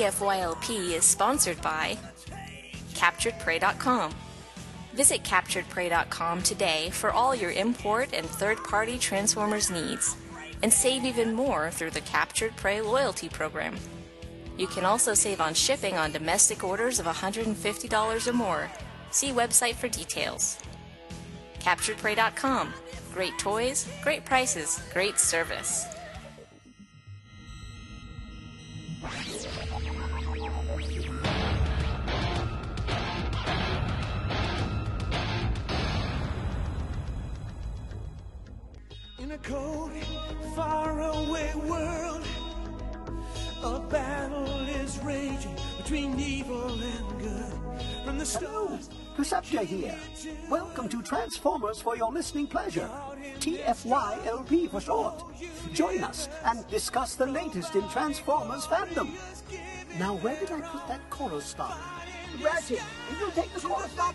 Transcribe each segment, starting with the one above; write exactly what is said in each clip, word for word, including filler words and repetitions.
F Y L P is sponsored by Captured Prey dot com. Visit Captured Prey dot com today for all your import and third-party Transformers needs, and save even more through the Captured Prey loyalty program. You can also save on shipping on domestic orders of one hundred fifty dollars or more. See website for details. Captured Prey dot com. Great toys, great prices, great service. In a cold, faraway world, a battle is raging between evil and good. From the stone, Perceptia here. Welcome to Transformers for your listening pleasure. T F Y L P for short. Join us and discuss the latest in Transformers fandom. Now, where did I put that chorus stop? Ratchet, will you take the chorus stop?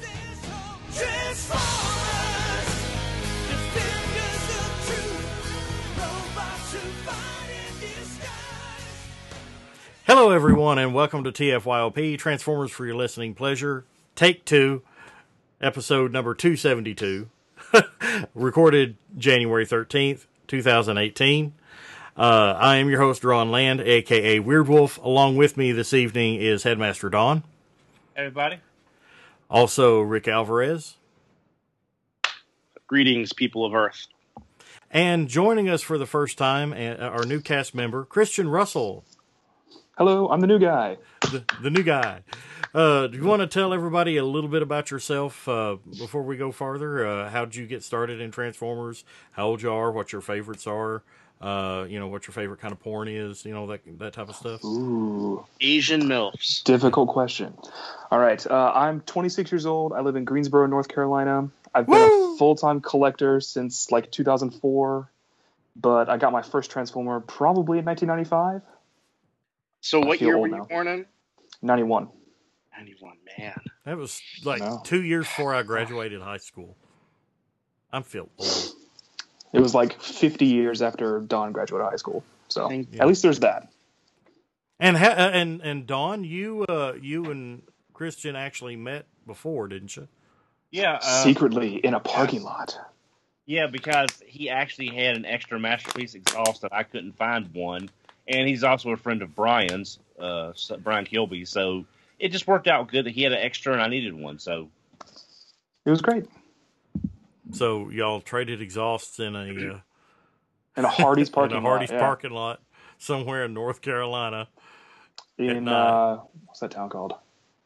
Transformers, defenders of truth, robots who fight in disguise. Hello, everyone, and welcome to T F Y L P, Transformers for your listening pleasure. Take two, episode number two seventy-two, recorded January thirteenth, twenty eighteen. Uh, I am your host, Ron Land, a k a. Weird Wolf. Along with me this evening is Headmaster Don. Everybody. Also, Rick Alvarez. Greetings, people of Earth. And joining us for the first time, uh, our new cast member, Christian Russell. Hello, I'm the new guy. The, the new guy. Uh, do you want to tell everybody a little bit about yourself uh, before we go farther? Uh, how did you get started in Transformers? How old you are? What your favorites are? Uh, you know, what your favorite kind of porn is? You know, that that type of stuff. Ooh, Asian MILFs. difficult question. All right, uh, I'm twenty-six years old. I live in Greensboro, North Carolina. I've been Woo! a full-time collector since like two thousand four, but I got my first Transformer probably in nineteen ninety-five. So I what feel year old were you now. born in? ninety-one. ninety-one, man. That was like No. two years before I graduated high school. I'm feel old. It was like fifty years after Don graduated high school. So Thank you. at least there's that. And ha- uh, and and Dawn, you uh, you and Christian actually met before, didn't you? Yeah, uh, Secretly in a parking lot. yeah, because he actually had an extra Masterpiece exhaust that I couldn't find one, and he's also a friend of Brian's, uh, so- Brian Kilby. So it just worked out good that he had an extra and I needed one. So It was great. So y'all traded exhausts in a uh, In a Hardee's parking in a Hardee's lot. yeah. parking lot somewhere in North Carolina. In, night. uh, what's that town called?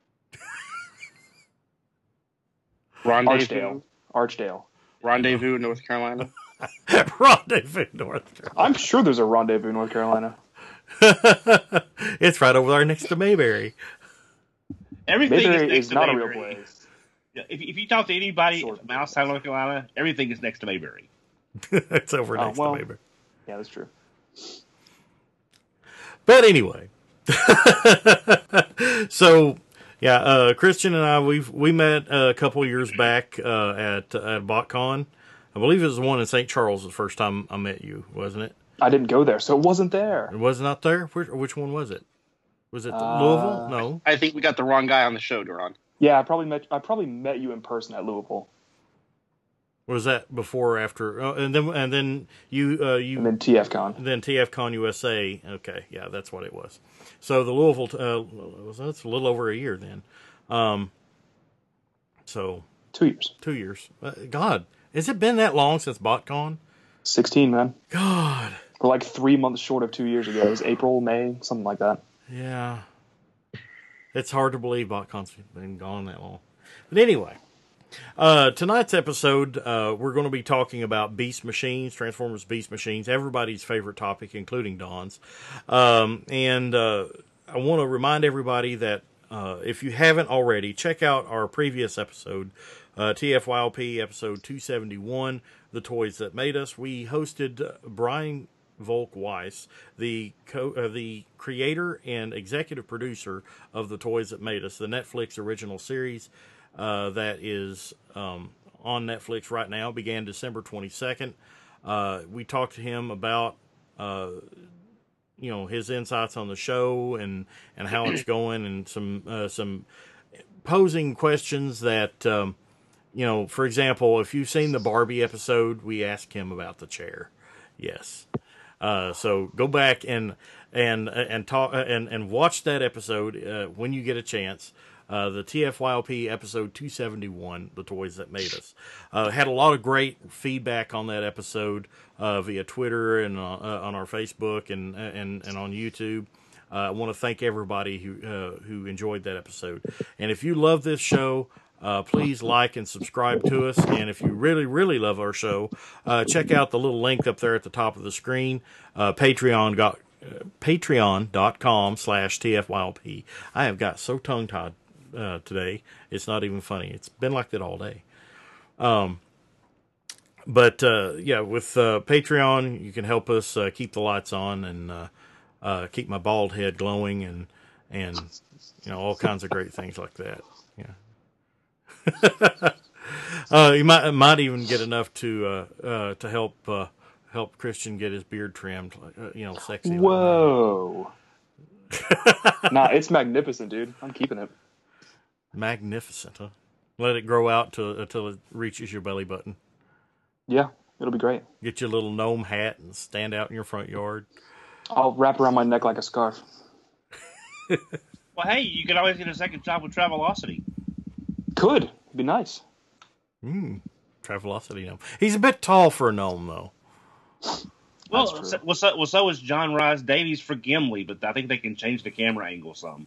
rendezvous, Archdale. Archdale. rendezvous, North Carolina. Rendezvous, North Carolina. I'm sure there's a rendezvous, North Carolina. It's right over there next to Mayberry. Everything Mayberry is next is to not a Mayberry. real place. Yeah, if, if you talk to anybody Sort from outside North Carolina, everything is next to Mayberry. It's over Oh, next well. to Mayberry. Yeah, that's true. But anyway, so yeah, uh, Christian and I we've we met uh, a couple years back uh, at at BotCon. I believe it was the one in Saint Charles the first time I met you, wasn't it? I didn't go there, so it wasn't there. It was not there. Where, which one was it? Was it the Uh, Louisville? No. I think we got the wrong guy on the show, Duran. Yeah, I probably met I probably met you in person at Louisville, Was that before or after? Oh, and then and then you uh, you and then T F Con. then T F Con U S A. Okay, yeah, that's what it was. So the Louisville, uh, was that's a little over a year then. Um, so Two years, two years. Uh, God, has it been that long since BotCon? sixteen, man. God, We're like three months short of two years ago. It was April, May, something like that. yeah. It's hard to believe BotCon's been gone that long. But anyway, uh, tonight's episode, uh, we're going to be talking about Beast Machines, Transformers Beast Machines, everybody's favorite topic, including Dawn's. Um, and uh, I want to remind everybody that uh, if you haven't already, check out our previous episode, uh, T F Y L P episode two seventy-one, The Toys That Made Us. We hosted uh, Brian Volk Weiss, the co- uh, the creator and executive producer of The Toys That Made Us, the Netflix original series uh, that is um, on Netflix right now. Began December twenty-second. Uh, we talked to him about uh, you know, his insights on the show and, and how it's going, and some uh, some posing questions that, um, you know, for example, if you've seen the Barbie episode, we asked him about the chair. Yes. Uh, so go back and and and talk and, and watch that episode uh, when you get a chance. Uh, the T F Y L P episode two seventy-one, The Toys That Made Us. Uh, had a lot of great feedback on that episode uh, via Twitter and uh, uh, on our Facebook and and, and on YouTube. Uh, I want to thank everybody who uh, who enjoyed that episode. And if you love this show, uh, please like and subscribe to us. And if you really, really love our show, uh, check out the little link up there at the top of the screen, uh, Patreon got, uh, patreon.com slash TFYLP. I have got so tongue-tied uh, today, it's not even funny. It's been like that all day. Um, but, uh, yeah, with uh, Patreon, you can help us uh, keep the lights on and uh, uh, keep my bald head glowing and, and you know, all kinds of great things like that. Yeah. uh, you might might even get enough to uh, uh, to help uh, help Christian get his beard trimmed, uh, you know, sexy. Whoa! Nah, it's magnificent, dude. I'm keeping it. Magnificent, huh? Let it grow out to, until it reaches your belly button. Yeah, it'll be great. Get your little gnome hat and stand out in your front yard. I'll wrap around my neck like a scarf. Well, hey, you could always get a second job with Travelocity. Could. It'd be nice. Hmm. Travelocity gnome. He's a bit tall for a gnome, though. Well, true. so, well, so, well, so is John Rhys Davies for Gimli, but I think they can change the camera angle some.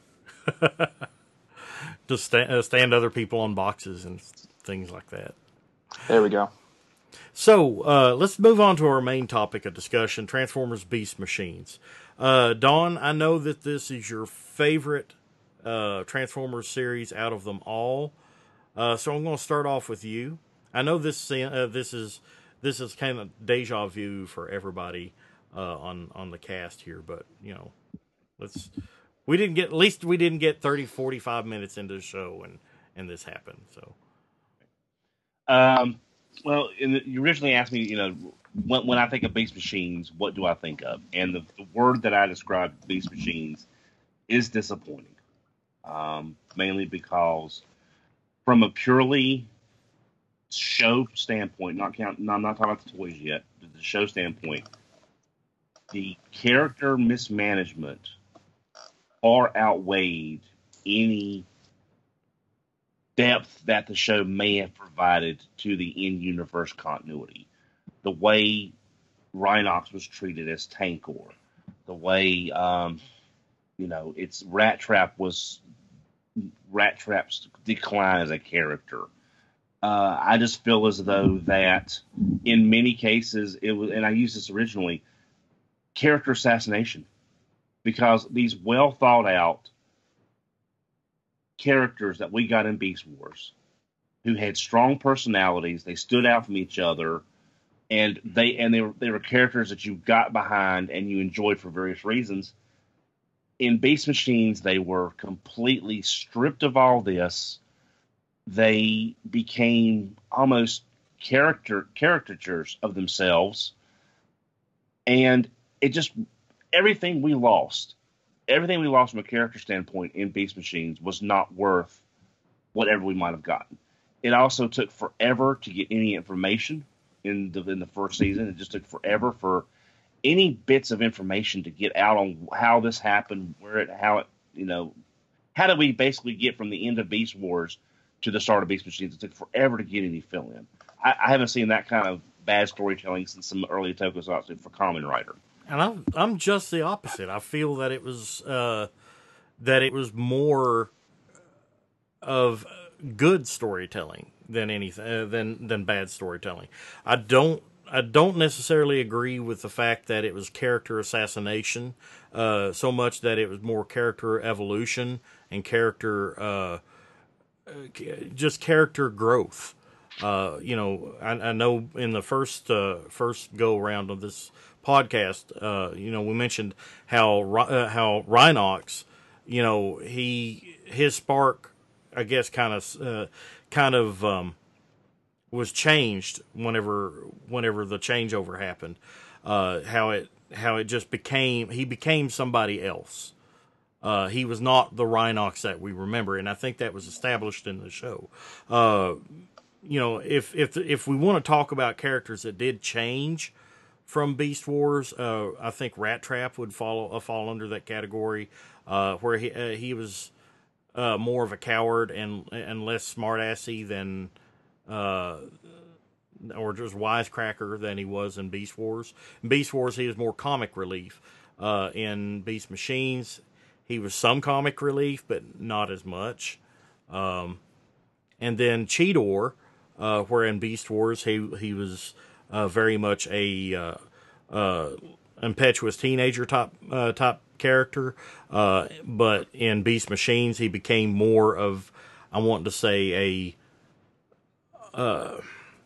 Just stand, uh, stand other people on boxes and things like that. There we go. So, uh, let's move on to our main topic of discussion, Transformers Beast Machines. Uh, Dawn, I know that this is your favorite uh, Transformers series out of them all. Uh, so I'm going to start off with you. I know this uh, this is this is kind of deja vu for everybody uh, on on the cast here, but you know, let's we didn't get at least we didn't get thirty, forty-five minutes into the show and and this happened. So, um, well, in the, you originally asked me, you know, when, when I think of Beast Machines, what do I think of? And the, the word that I described Beast Machines is disappointing, um, mainly because from a purely show standpoint, not count, no, I'm not talking about the toys yet, but the show standpoint, the character mismanagement far outweighed any depth that the show may have provided to the in-universe continuity. The way Rhinox was treated as Tankor, the way, um, you know, it's Rat Trap was Rat Trap's decline as a character. Uh, I just feel as though that in many cases it was, and I used this originally, character assassination, because these well thought out characters that we got in Beast Wars, who had strong personalities, they stood out from each other, and they and they were they were characters that you got behind and you enjoyed for various reasons. In Beast Machines, they were completely stripped of all this. They became almost character caricatures of themselves, and it just everything we lost, everything we lost from a character standpoint in Beast Machines was not worth whatever we might have gotten. It also took forever to get any information in the in the first season. It just took forever for any bits of information to get out on how this happened, where it, how it, you know, how did we basically get from the end of Beast Wars to the start of Beast Machines? It took forever to get any fill in. I, I haven't seen that kind of bad storytelling since some early tokusatsu for Kamen Rider. And I'm I'm just the opposite. I feel that it was uh, that it was more of good storytelling than anything uh, than than bad storytelling. I don't I don't necessarily agree with the fact that it was character assassination uh, so much that it was more character evolution and character uh, just character growth. Uh, you know, I, I know in the first uh, first go around of this podcast, uh, you know, we mentioned how uh, how Rhinox, you know, he his spark, I guess, kind of uh, kind of um, was changed whenever whenever the changeover happened. Uh, how it how it just became he became somebody else. Uh, he was not the Rhinox that we remember, and I think that was established in the show. Uh, you know, if if if we want to talk about characters that did change from Beast Wars, uh, I think Rat Trap would follow uh, fall under that category, uh, where he uh, he was uh, more of a coward and and less smartassy than, uh, or just wisecracker than he was in Beast Wars. In Beast Wars, he was more comic relief. Uh, in Beast Machines, he was some comic relief, but not as much. Um, and then Cheetor, uh, where in Beast Wars he he was uh, very much a uh, uh, impetuous teenager type uh, type character, uh, but in Beast Machines he became more of, I want to say, a uh,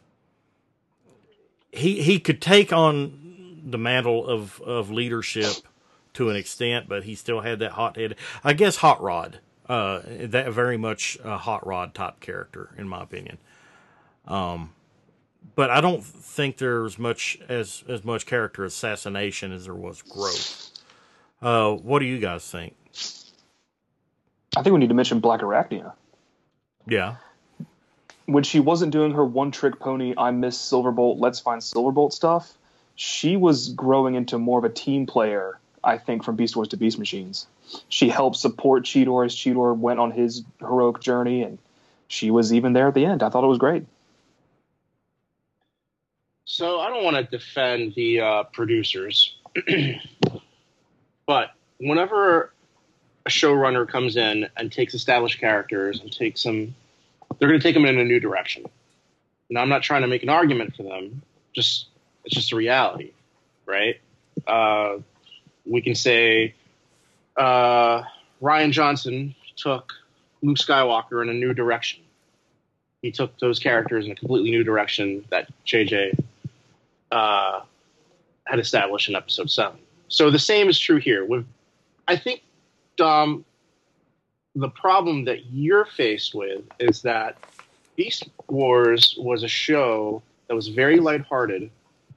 he he could take on the mantle of of leadership to an extent, but he still had that hot head. I guess Hot Rod, uh, that very much a Hot Rod type character, in my opinion. Um, but I don't think there's much as as much character assassination as there was growth. Uh, what do you guys think? I think we need to mention Black Arachnia. Yeah. When she wasn't doing her one-trick pony, I miss Silverbolt, let's find Silverbolt stuff, she was growing into more of a team player, I think, from Beast Wars to Beast Machines. She helped support Cheetor as Cheetor went on his heroic journey, and she was even there at the end. I thought it was great. So I don't want to defend the uh, producers, but whenever a showrunner comes in and takes established characters and takes them, they're going to take them in a new direction. Now, I'm not trying to make an argument for them. Just it's just a reality, right? Uh, we can say uh, Rian Johnson took Luke Skywalker in a new direction. He took those characters in a completely new direction that J J uh, had established in Episode seven. So the same is true here. With, I think, Dom, the problem that you're faced with is that Beast Wars was a show that was very lighthearted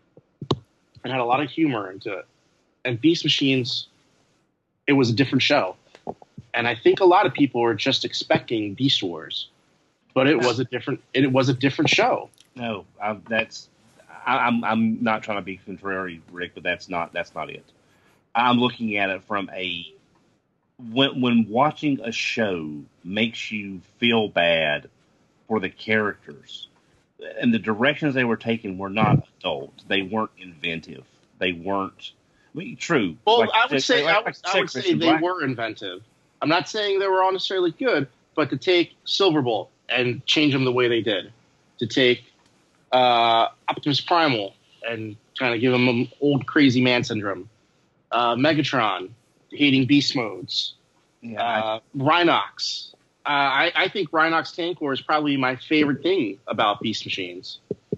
and had a lot of humor into it. And Beast Machines, it was a different show. And I think a lot of people were just expecting Beast Wars, but it was a different. It was a different show. No, I, that's I, I'm I'm not trying to be contrary, Rick, but that's not that's not it. I'm looking at it from a when when watching a show makes you feel bad for the characters, and the directions they were taking were not adult. They weren't inventive. They weren't. I mean, true. Well, Like I would Six- say like- I like would, I would Six say and they Black- were inventive. I'm not saying they were all necessarily good, but to take Silverbolt and change them the way they did, to take uh, Optimus Primal and kind of give him an old crazy man syndrome, uh, Megatron hating beast modes, Yeah, I- uh, Rhinox. Uh, I, I think Rhinox Tank War is probably my favorite thing about Beast Machines.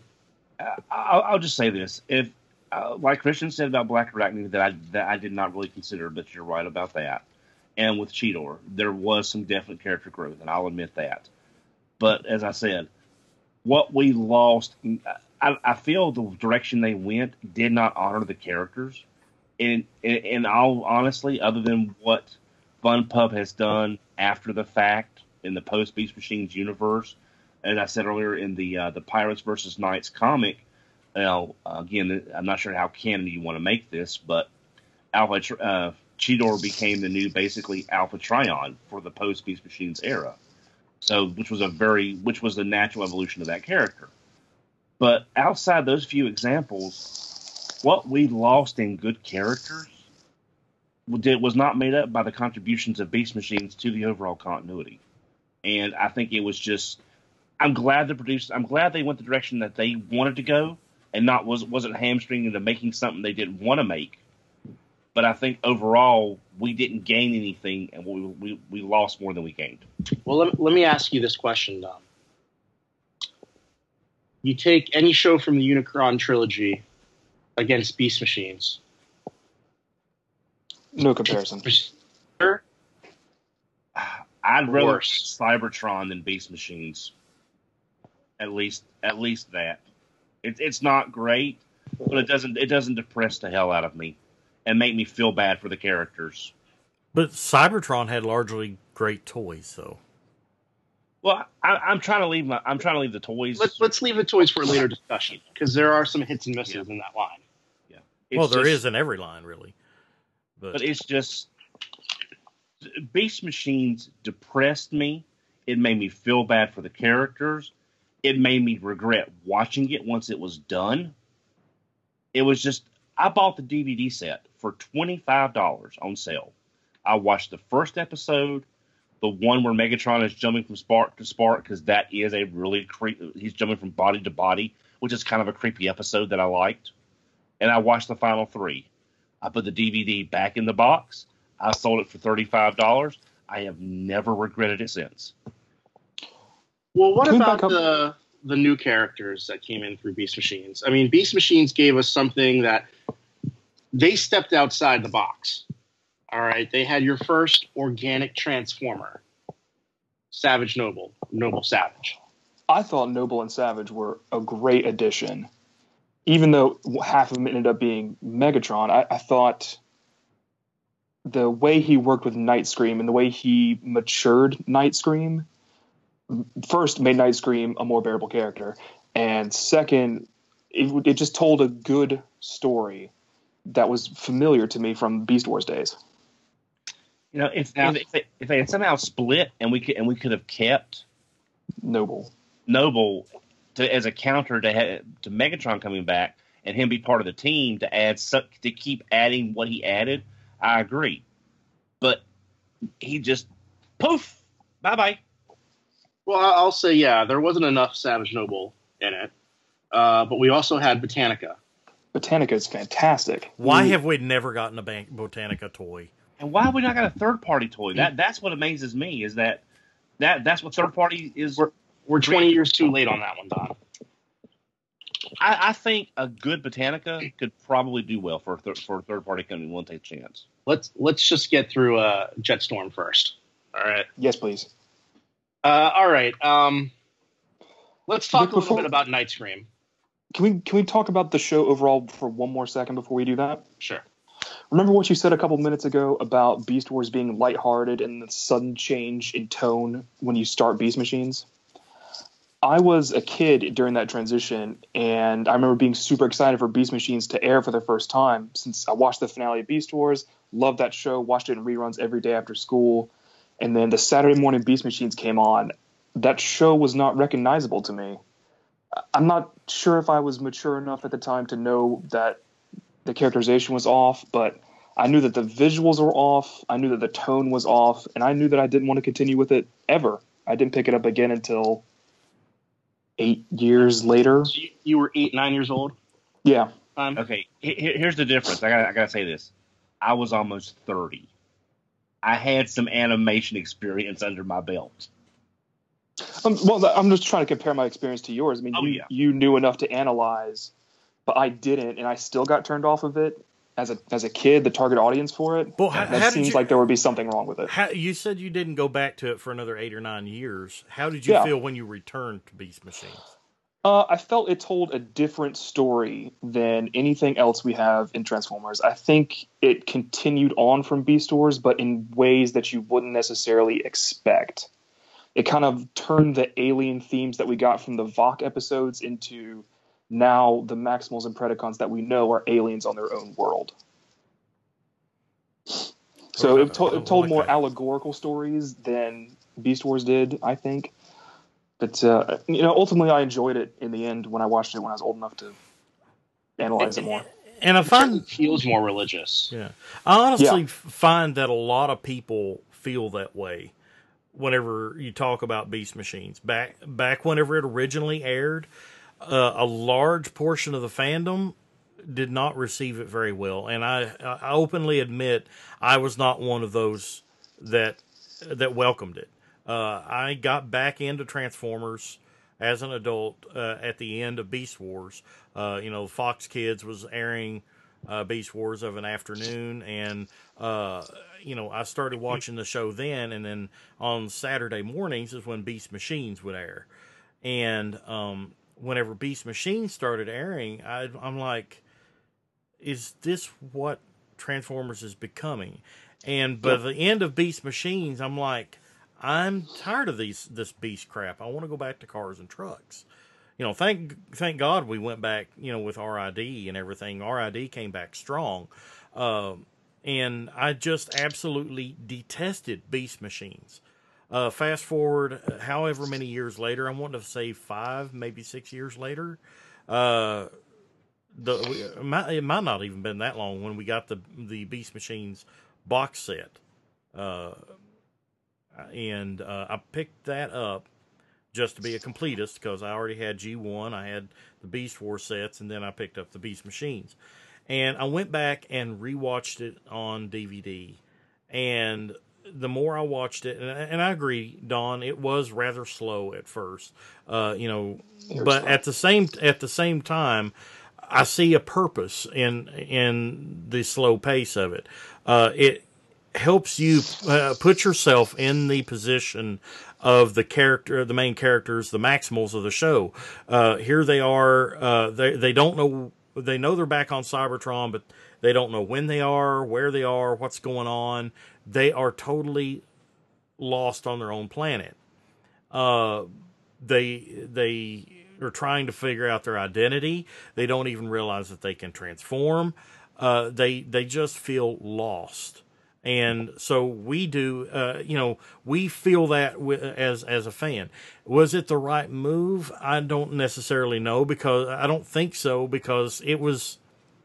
I'll, I'll just say this: if, uh, like Christian said about Black Arachnia, that I that I did not really consider, but you're right about that. And with Cheetor, there was some definite character growth, and I'll admit that. But as I said, what we lost, I, I feel the direction they went did not honor the characters. And in all honestly, other than what Fun Pup has done after the fact in the post Beast Machines universe, as I said earlier in the uh, the Pirates versus Knights comic, well, uh, again, I'm not sure how canon you want to make this, but Alpha uh, Cheetor became the new, basically Alpha Trion for the post Beast Machines era. So, which was a very, which was the natural evolution of that character. But outside those few examples, what we lost in good characters did, was not made up by the contributions of Beast Machines to the overall continuity. And I think it was just, I'm glad the producers, I'm glad they went the direction that they wanted to go, and not was wasn't hamstringing into making something they didn't want to make. But I think overall we didn't gain anything, and we we, we lost more than we gained. Well, let, let me ask you this question, Dom. You take any show from the Unicron trilogy against Beast Machines. No comparison. I'd rather Worse. Cybertron than Beast Machines. At least, at least that. It, it's not great, but it doesn't it doesn't depress the hell out of me. and make me feel bad for the characters. But Cybertron had largely great toys, though. Well, I, I'm trying to leave my. I'm trying to leave the toys. Let's let's leave the toys for a later discussion because there are some hits and misses in that line. Yeah. It's Well, there just- is in every line, really. But, but it's just Beast Machines depressed me. It made me feel bad for the characters. It made me regret watching it once it was done. It was just I bought the D V D set for twenty-five dollars on sale. I watched the first episode, the one where Megatron is jumping from spark to spark, because that is a really creepy. He's jumping from body to body, which is kind of a creepy episode that I liked. And I watched the final three. I put the D V D back in the box. I sold it for thirty-five dollars. I have never regretted it since. Well, what Can we about back up- the the new characters that came in through Beast Machines? I mean, Beast Machines gave us something that they stepped outside the box. All right, they had your first organic Transformer, Savage Noble, Noble Savage. I thought Noble and Savage were a great addition. Even though half of them ended up being Megatron, I, I thought the way he worked with Night Scream and the way he matured Night Scream, first made Night Scream a more bearable character, and second, it, it just told a good story that was familiar to me from Beast Wars days. You know, if Now- if, if, they, if they had somehow split and we could and we could have kept Noble. Noble to, as a counter to ha- to Megatron coming back and him be part of the team to add su- to keep adding what he added, I agree. But he just poof, bye bye. Well, I- I'll say, yeah, there wasn't enough Savage Noble in it, uh, but we also had Botanica. Botanica is fantastic. why He- have we never gotten a Ban- Botanica toy? And why have we not got a third party toy? That that's what amazes me is that that that's what third party is. We're, we're twenty years too late on that one, Don. I, I think a good Botanica could probably do well for a thir- for a third party company. Won't take a chance. Let's let's just get through uh, Jetstorm first. All right. Yes, please. Uh, all right. Um, let's talk Nick, a little before- bit about Night Scream. Can we can we talk about the show overall for one more second before we do that? Sure. Remember what you said a couple minutes ago about Beast Wars being lighthearted and the sudden change in tone when you start Beast Machines? I was a kid during that transition, and I remember being super excited for Beast Machines to air for the first time since I watched the finale of Beast Wars, loved that show, watched it in reruns every day after school, and then the Saturday morning Beast Machines came on. That show was not recognizable to me. I'm not sure if I was mature enough at the time to know that the characterization was off, but I knew that the visuals were off. I knew that the tone was off, and I knew that I didn't want to continue with it ever. I didn't pick it up again until eight years later. So you, you were eight, nine years old. Yeah. Um, Okay, he- he- here's the difference. I got I gotta say this. I was almost thirty. I had some animation experience under my belt. Um, well, I'm just trying to compare my experience to yours. I mean, Oh, you, yeah. you knew enough to analyze, but I didn't, and I still got turned off of it as a as a kid. The target audience for it. Well, how- that how did seems you- like there would be something wrong with it. How, you said you didn't go back to it for another eight or nine years. How did you Yeah. feel when you returned to Beast Machines? Uh, I felt it told a different story than anything else we have in Transformers. I think it continued on from Beast Wars, but in ways that you wouldn't necessarily expect. It kind of turned the alien themes that we got from the Vok episodes into now the Maximals and Predacons that we know are aliens on their own world. So it, to- it told like more that. allegorical stories than Beast Wars did, I think. But uh, you know, ultimately, I enjoyed it in the end when I watched it when I was old enough to analyze it more. And I it certainly find, feels more religious. yeah, I honestly Yeah. f- find that a lot of people feel that way whenever you talk about Beast Machines. Back back whenever it originally aired, uh, a large portion of the fandom did not receive it very well, and I, I openly admit I was not one of those that that welcomed it. Uh, I got back into Transformers as an adult uh, at the end of Beast Wars. Uh, you know, Fox Kids was airing uh, Beast Wars of an afternoon, and uh, you know, I started watching the show then. And then on Saturday mornings is when Beast Machines would air. And um, whenever Beast Machines started airing, I, I'm like, is this what Transformers is becoming. And by the end of Beast Machines, I'm like, I'm tired of these this beast crap. I want to go back to cars and trucks. You know, thank thank God we went back, you know, with R I D and everything. R I D came back strong. Um, and I just absolutely detested Beast Machines. Uh, fast forward however many years later, I'm wanting to say five, maybe six years later. Uh, the it might, it might not even been that long when we got the the Beast Machines box set. Uh, and uh, I picked that up just to be a completist because I already had G one, I had the Beast Wars sets, and then I picked up the Beast Machines. And I went back and rewatched it on D V D. And the more I watched it, and, and I agree, Don, it was rather slow at first. Uh, you know, but slow. at the same at the same time, I see a purpose in in the slow pace of it. Uh, it helps you uh, put yourself in the position of the character, the main characters, the Maximals of the show. Uh, here they are. Uh, they they don't know. They know they're back on Cybertron, but they don't know when they are, where they are, what's going on. They are totally lost on their own planet. Uh, they they are trying to figure out their identity. They don't even realize that they can transform. Uh, they they just feel lost. And so we do, uh, you know, we feel that w- as as a fan. Was it the right move? I don't necessarily know because I don't think so because it was,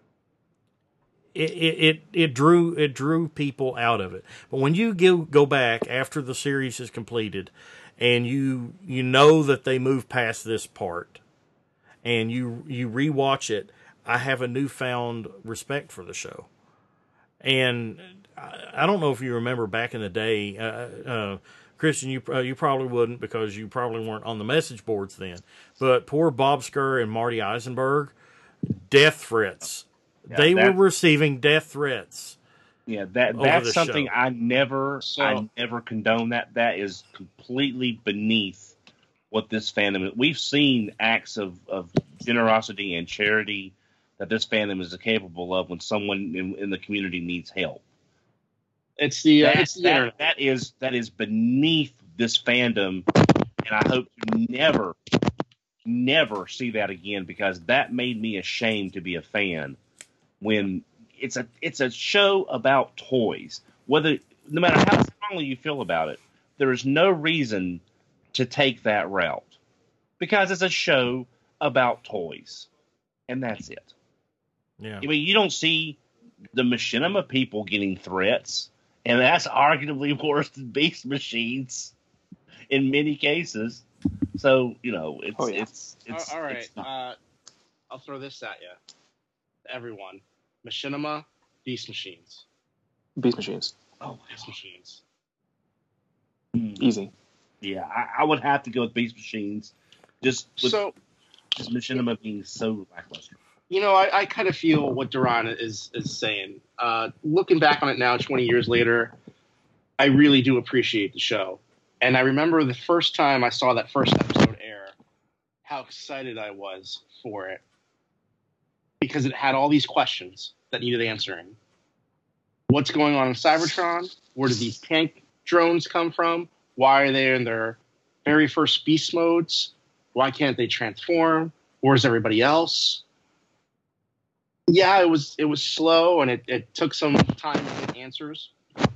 it it it, it drew it drew people out of it. But when you go go back after the series is completed, and you you know that they move past this part, and you you rewatch it, I have a newfound respect for the show. And I don't know if you remember back in the day, uh, uh, Christian, you uh, you probably wouldn't because you probably weren't on the message boards then. But poor Bob Skir and Marty Eisenberg, death threats. Yeah, they that, were receiving death threats. Yeah, that that's something show. I never, so, I never condone. That that is completely beneath what this fandom is. We've seen acts of, of generosity and charity that this fandom is capable of when someone in, in the community needs help. It's the, uh, that, it's the that, internet. that is that is beneath this fandom, and I hope to never, never see that again because that made me ashamed to be a fan. When it's a it's a show about toys, whether no matter how strongly you feel about it, there is no reason to take that route because it's a show about toys, and that's it. Yeah. I mean, you don't see the Machinima people getting threats, and that's arguably worse than Beast Machines in many cases. So, you know, it's... Oh, yeah. it's, it's all right. It's not... uh, I'll throw this at you. Everyone. Machinima, Beast Machines. Beast Machines. Oh, Beast Machines. Easy. Yeah, I, I would have to go with Beast Machines. Just with so, just Machinima being so lackluster. You know, I, I kind of feel what Duran is is saying. Uh, looking back on it now, twenty years later, I really do appreciate the show. And I remember the first time I saw that first episode air, how excited I was for it. Because it had all these questions that needed answering. What's going on in Cybertron? Where did these tank drones come from? Why are they in their very first beast modes? Why can't they transform? Where's everybody else? Yeah, it was it was slow and it, it took some time to get answers.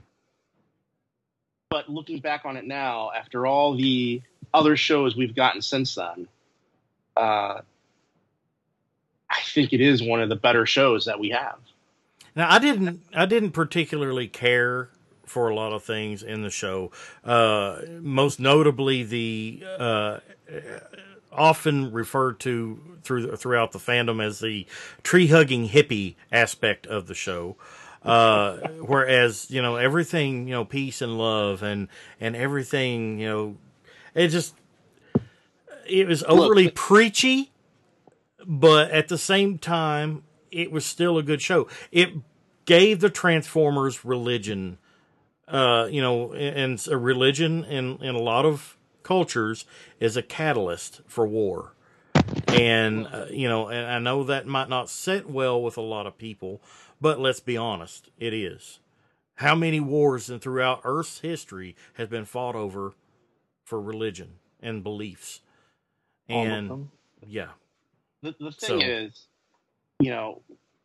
But looking back on it now, after all the other shows we've gotten since then, uh, I think it is one of the better shows that we have. Now, I didn't I didn't particularly care for a lot of things in the show. Uh, most notably, the uh, often referred to through throughout the fandom as the tree-hugging hippie aspect of the show. Uh, whereas, you know, everything, you know, peace and love and, and everything, you know, it just, it was overly Look, preachy, but at the same time, it was still a good show. It gave the Transformers religion, uh, you know, and a religion in, in a lot of cultures is a catalyst for war. And, uh, you know, and I know that might not sit well with a lot of people, but let's be honest, it is. How many wars and throughout Earth's history has been fought over for religion and beliefs? All of And, them. yeah. The, the thing So- is, you know,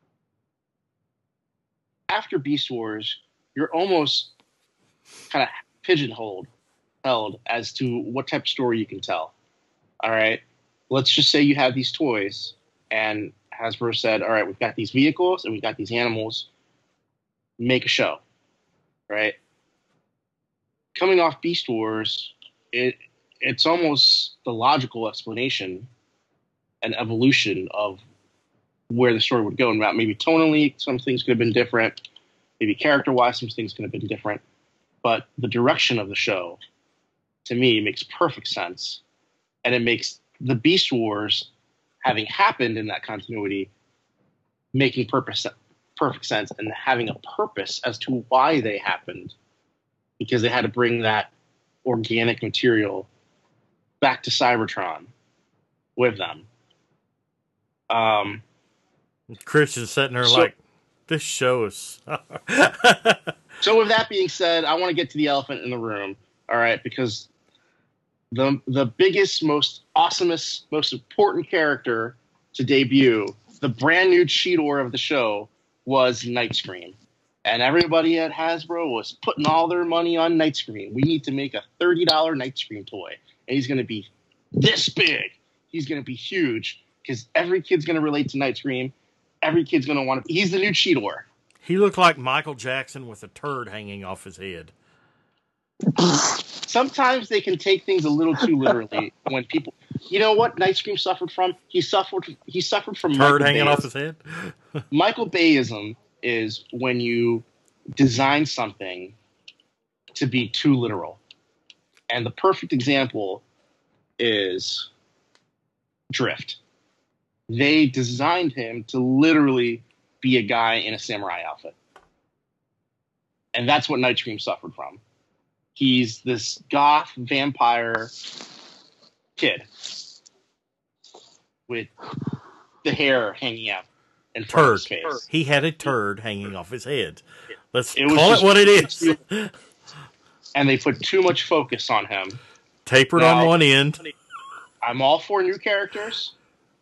after Beast Wars, you're almost kind of pigeonholed, held as to what type of story you can tell. All right, let's just say you have these toys, and Hasbro said, "All right, we've got these vehicles and we've got these animals. Make a show." Right? Coming off Beast Wars, it it's almost the logical explanation and evolution of where the story would go. And maybe tonally, some things could have been different. Maybe character-wise, some things could have been different. But the direction of the show, to me, makes perfect sense. And it makes the Beast Wars, having happened in that continuity, making purpose, perfect sense and having a purpose as to why they happened. Because they had to bring that organic material back to Cybertron with them. Um, Christian's sitting there So- like, this show is... So with that being said, I want to get to the elephant in the room, all right? Because the the biggest, most awesomest, most important character to debut, the brand new Cheetor of the show, was Nightscream. And everybody at Hasbro was putting all their money on Nightscream. We need to make a thirty dollars Nightscream toy. And he's going to be this big. He's going to be huge because every kid's going to relate to Nightscream. Every kid's going to want to... He's the new Cheetor. He looked like Michael Jackson with a turd hanging off his head. Sometimes they can take things a little too literally when people... You know what Nightscream suffered from? He suffered He suffered from... Turd Michael hanging Bayism. off his head? Michael Bayism is when you design something to be too literal. And the perfect example is Drift. They designed him to literally be a guy in a samurai outfit. And that's what Nightscream suffered from. He's this goth vampire kid with the hair hanging out in front of Turd. his face. He had a turd hanging off his head. Let's It was call just- it what it is. And they put too much focus on him. Tapered Now- on one end. I'm all for new characters,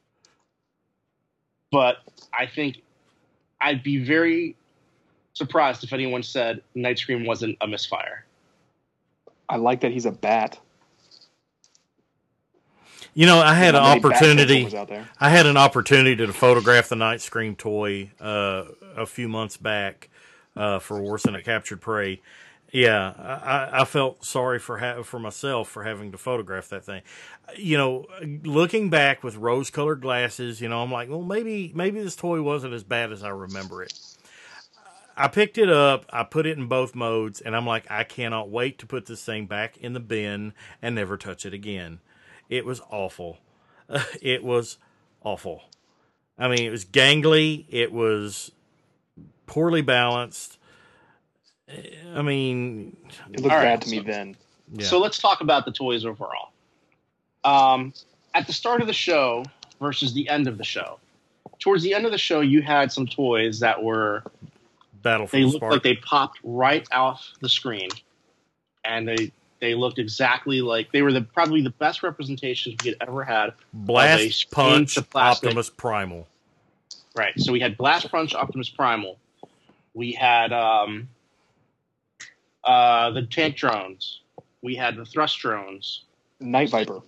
but I think I'd be very surprised if anyone said Nightscream wasn't a misfire. I like that he's a bat. You know, I had an Not many bat opportunity. Transformers out there. I had an opportunity to photograph the Nightscream toy uh, a few months back uh, for Warson at Captured Prey. Yeah, I, I felt sorry for ha- for myself for having to photograph that thing. You know, looking back with rose-colored glasses, you know, I'm like, well, maybe maybe this toy wasn't as bad as I remember it. I picked it up, I put it in both modes, and I'm like, I cannot wait to put this thing back in the bin and never touch it again. It was awful. It was awful. I mean, it was gangly. It was poorly balanced. I mean, It looked All right, bad to me so- then. yeah. So let's talk about the toys overall. Um, at the start of the show versus the end of the show. Towards the end of the show, you had some toys that were... Battle for They the looked Spark. like they popped right off the screen. And they they looked exactly like... They were the probably the best representations we had ever had. Blast of a Punch screen to plastic. Optimus Primal. Right. So we had Blast Punch Optimus Primal. We had um, uh, the tank drones. We had the thrust drones. Night Viper.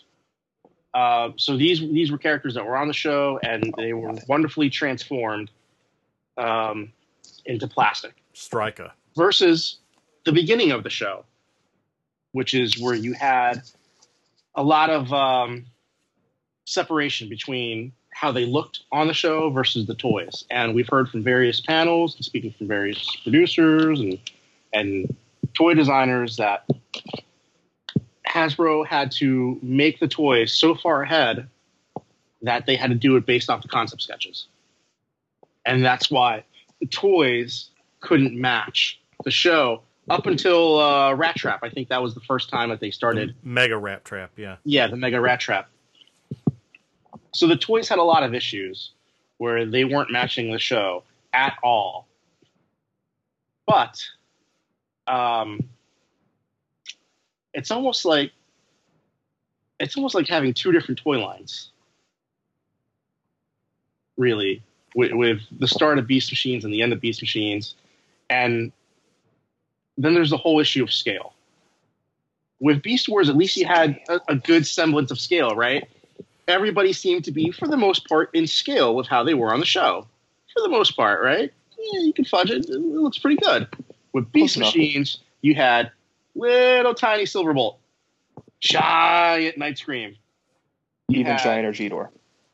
Uh, so these these were characters that were on the show, and they were wonderfully transformed um, into plastic. Striker. Versus the beginning of the show, which is where you had a lot of um, separation between how they looked on the show versus the toys. And we've heard from various panels, and speaking from various producers and and toy designers, that Hasbro had to make the toys so far ahead that they had to do it based off the concept sketches. And that's why the toys couldn't match the show up until uh, Rat Trap. I think that was the first time that they started. Mega Rat Trap, yeah. Yeah, the Mega Rat Trap. So the toys had a lot of issues where they weren't matching the show at all. But um, it's almost like it's almost like having two different toy lines, really, with, with the start of Beast Machines and the end of Beast Machines, and then there's the whole issue of scale. With Beast Wars, at least you had a, a good semblance of scale, right? Everybody seemed to be, for the most part, in scale with how they were on the show. For the most part, right? Yeah, you can fudge it. It looks pretty good. With Beast Close enough. Machines, you had little tiny Silverbolt, giant Night Scream, You Even had- Giant or Cheetor.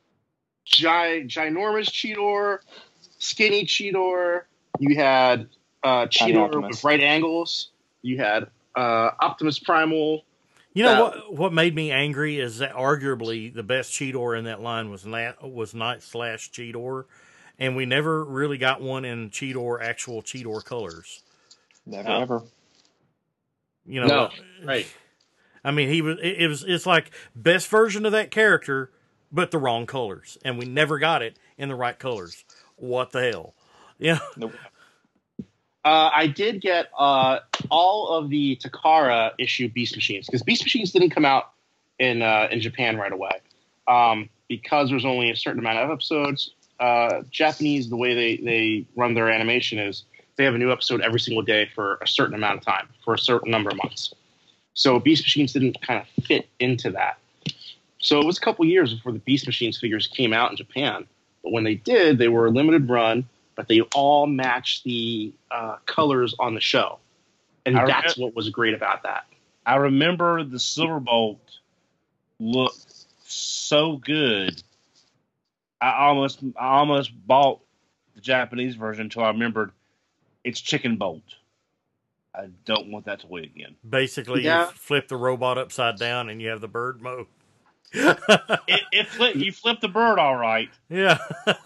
gi- ginormous Cheetor, skinny Cheetor. You had uh, Tiny Cheetor Optimus. with right angles. You had uh, Optimus Primal. You know Uh, what? What made me angry is that arguably the best Cheetor in that line was Nat, was Night Slash Cheetor, and we never really got one in Cheetor actual Cheetor colors. Never No. ever. You know, No, right. I mean, he was. It, it was. It's like best version of that character, but the wrong colors, and we never got it in the right colors. What the hell? Yeah. Nope. Uh, I did get uh, all of the Takara issue Beast Machines because Beast Machines didn't come out in uh, in Japan right away um, because there's only a certain amount of episodes. Uh, Japanese, the way they, they run their animation is they have a new episode every single day for a certain amount of time for a certain number of months. So Beast Machines didn't kind of fit into that. So it was a couple years before the Beast Machines figures came out in Japan. But when they did, they were a limited run. But they all match the uh, colors on the show. And I that's remem- what was great about that. I remember the Silverbolt looked so good. I almost I almost bought the Japanese version until I remembered it's Chicken Bolt. I don't want that toy again. Basically, Yeah. you flip the robot upside down, and you have the bird mode. It, it flip, you flip the bird all right. Yeah.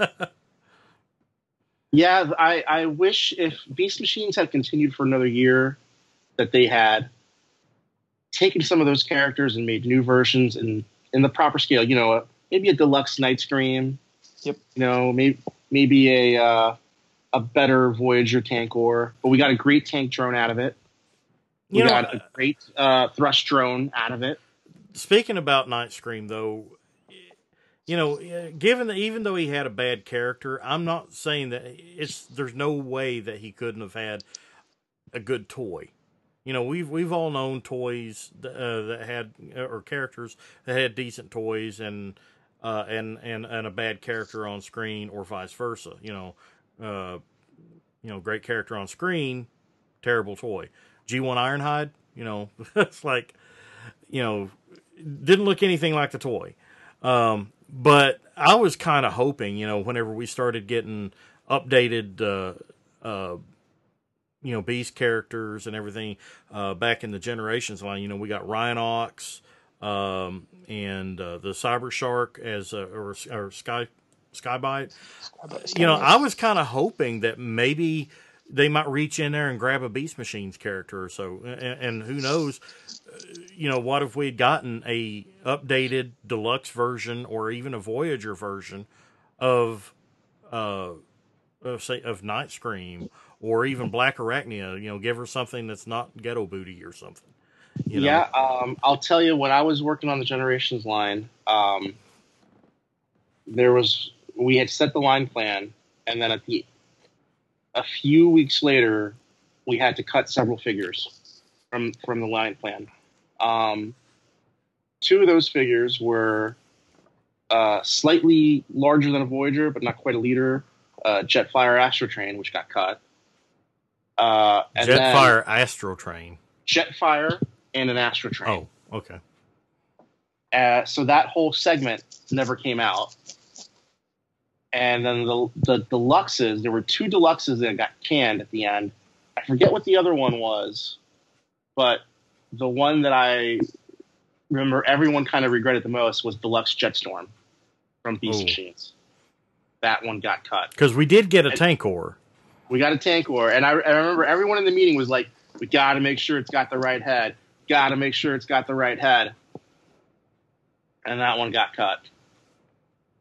Yeah, I, I wish if Beast Machines had continued for another year, that they had taken some of those characters and made new versions in, in the proper scale. You know, maybe a deluxe Night Scream. Yep. You know, maybe maybe a uh, a better Voyager Tankor. But we got a great tank drone out of it. We You know, got a great uh, thrust drone out of it. Speaking about Night Scream, though, you know, given that even though he had a bad character, I'm not saying that it's. There's no way that he couldn't have had a good toy. You know, we've we've all known toys that, uh, that had or characters that had decent toys and uh, and and and a bad character on screen, or vice versa. You know, uh, you know, great character on screen, terrible toy. G one Ironhide, you know, it's like, you know, didn't look anything like the toy. Um, but I was kind of hoping, you know, whenever we started getting updated, uh, uh, you know, Beast characters and everything, uh, back in the Generations line, you know, we got Rhinox, um, and, uh, the Cyber Shark as, uh, or, or Sky, Skybite. You know, I was kind of hoping that maybe they might reach in there and grab a Beast Machines character or so. And, and who knows, you know, what if we had gotten a updated deluxe version or even a Voyager version of, uh, of say, of Night Scream or even Black Arachnia, you know, give her something that's not Ghetto Booty or something. You know? Yeah, um, I'll tell you, when I was working on the Generations line, um, there was we had set the line plan, and then at the a few weeks later, we had to cut several figures from from the line plan. Um, two of those figures were uh, slightly larger than a Voyager, but not quite a leader. Uh, Jetfire Astrotrain, which got cut. Uh, and then Jetfire Astro Train. Jetfire and an Astrotrain. Oh, okay. Uh, so that whole segment never came out. And then the the deluxes, there were two deluxes that got canned at the end. I forget what the other one was, but the one that I remember everyone kind of regretted the most was Deluxe Jetstorm from Beast Oh. Machines. That one got cut. Because we did get a And- Tankor. We got a Tankor, and I, I remember everyone in the meeting was like, "We got to make sure it's got the right head. Got to make sure it's got the right head." And that one got cut.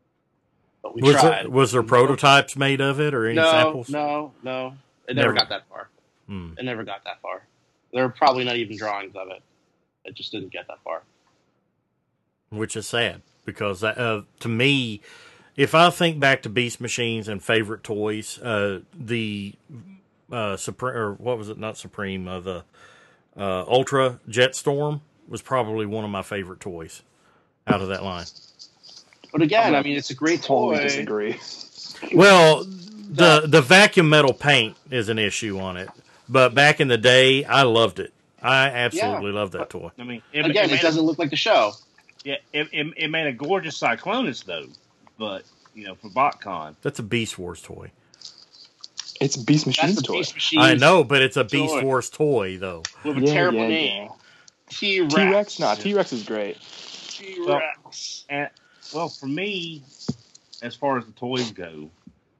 but we Was tried. there, was there prototypes made of it or any no, samples? no, no. It never, Never. got that far. Hmm. It never got that far. There were probably not even drawings of it. It just didn't get that far. Which is sad because that, uh, to me, if I think back to Beast Machines and favorite toys, uh, the uh, Supreme or what was it? Not Supreme. Uh, the uh, Ultra Jetstorm was probably one of my favorite toys out of that line. But again, I mean, it's a great Totally toy. disagree. Well, the the vacuum metal paint is an issue on it, but back in the day, I loved it. I absolutely loved that toy. I mean, it, Again, it, it made doesn't look like the show. A, yeah, it, it, it made a gorgeous Cyclonus though, but you know, for BotCon, That's a Beast Wars toy. It's Beast That's Machines the toy. Beast Machines I know, but it's a Beast toy. Wars toy though. with a Yeah, terrible yeah, name. yeah. T-Rex. T-Rex? Nah, T-Rex is great. T-Rex. and well, for me, as far as the toys go,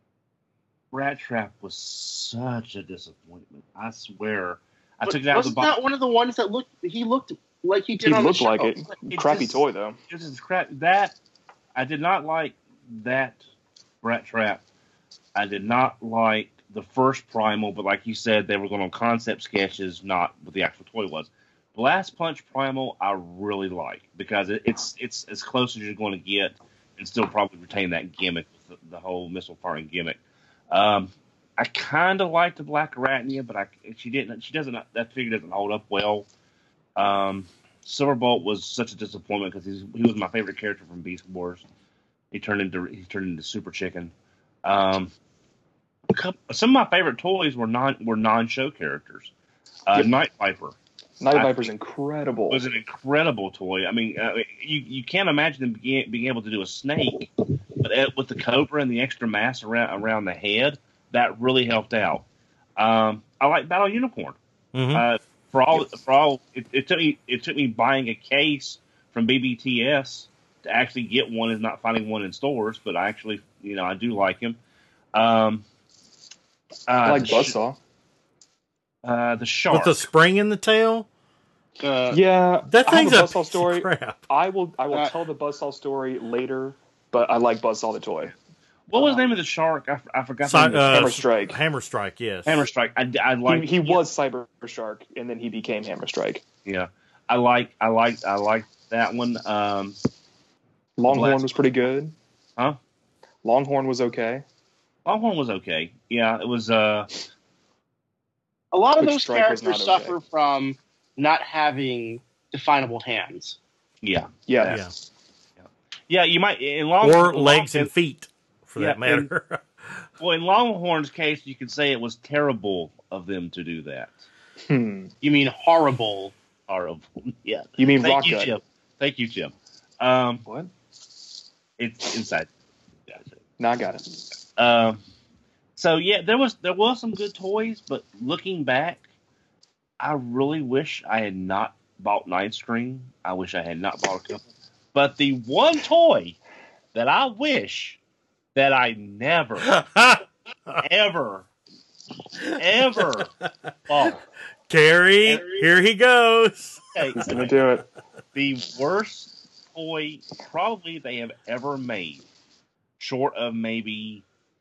Rat Trap was such a disappointment. I swear, I But took it out of the wasn't box. that one of the ones that looked? He looked like he did He on the looked show. like it. It Crappy just- toy, though. This is crap. That I did not like that Rat Trap. I did not like the first Primal, but like you said, they were going on concept sketches, not what the actual toy was. Blast Punch Primal, I really like because it, it's it's as close as you're going to get, and still probably retain that gimmick with the, the whole missile firing gimmick. Um, I kind of like the Black Arachnia, but I she didn't. She doesn't. That figure doesn't hold up well. Um, Silverbolt was such a disappointment because he was my favorite character from Beast Wars. He turned into he turned into Super Chicken. Um, a couple, some of my favorite toys were non were non show characters. Uh, Yep. Night Viper Night I Viper's think- incredible. was an incredible toy. I mean, uh, you you can't imagine them being, being able to do a snake, but it, with the Cobra and the extra mass around around the head, that really helped out. Um, I like Battle Unicorn. Mhm. Uh, for all for all, it, it took me it took me buying a case from B B T S to actually get one and not finding one in stores, but I actually, you know, I do like him. Um, uh, I like the sh- Buzzsaw. uh, the shark. With the spring in the tail? Uh, Yeah, That I have thing's a a Buzzsaw piece story. of crap. I will I will Uh, tell the Buzzsaw story later, but I like Buzzsaw the toy. What was the name of the shark? I, I forgot. Si- the name of the uh, Hammer Strike. Hammer Strike, yes. Hammer Strike. I, I like. he he was Cyber Shark, and then he became Hammer Strike. Yeah, I like. I like. I like that one. Um, Longhorn Blast- was pretty good. Huh? Longhorn was okay. Longhorn was okay. Yeah, it was. Uh, a lot of Which those Strike was characters not okay. suffer from not having definable hands. yeah, Yeah. Yeah. yeah. You might in Longhorn Or legs and feet, for Yeah, that matter. Well, in Longhorn's case, you could say it was terrible of them to do that. Hmm. You mean horrible? Horrible. Yeah. You mean Thank Rock you, Gut? Jim. Thank you, Jim. Um, What? it's inside. No, I got it. Um, so yeah, there was there was some good toys, but looking back, I really wish I had not bought Nine Screen. I wish I had not bought a couple. But the one toy that I wish that I never, ever, ever bought. Carrie, here he goes. Okay, He's gonna do it. the worst toy probably they have ever made, short of maybe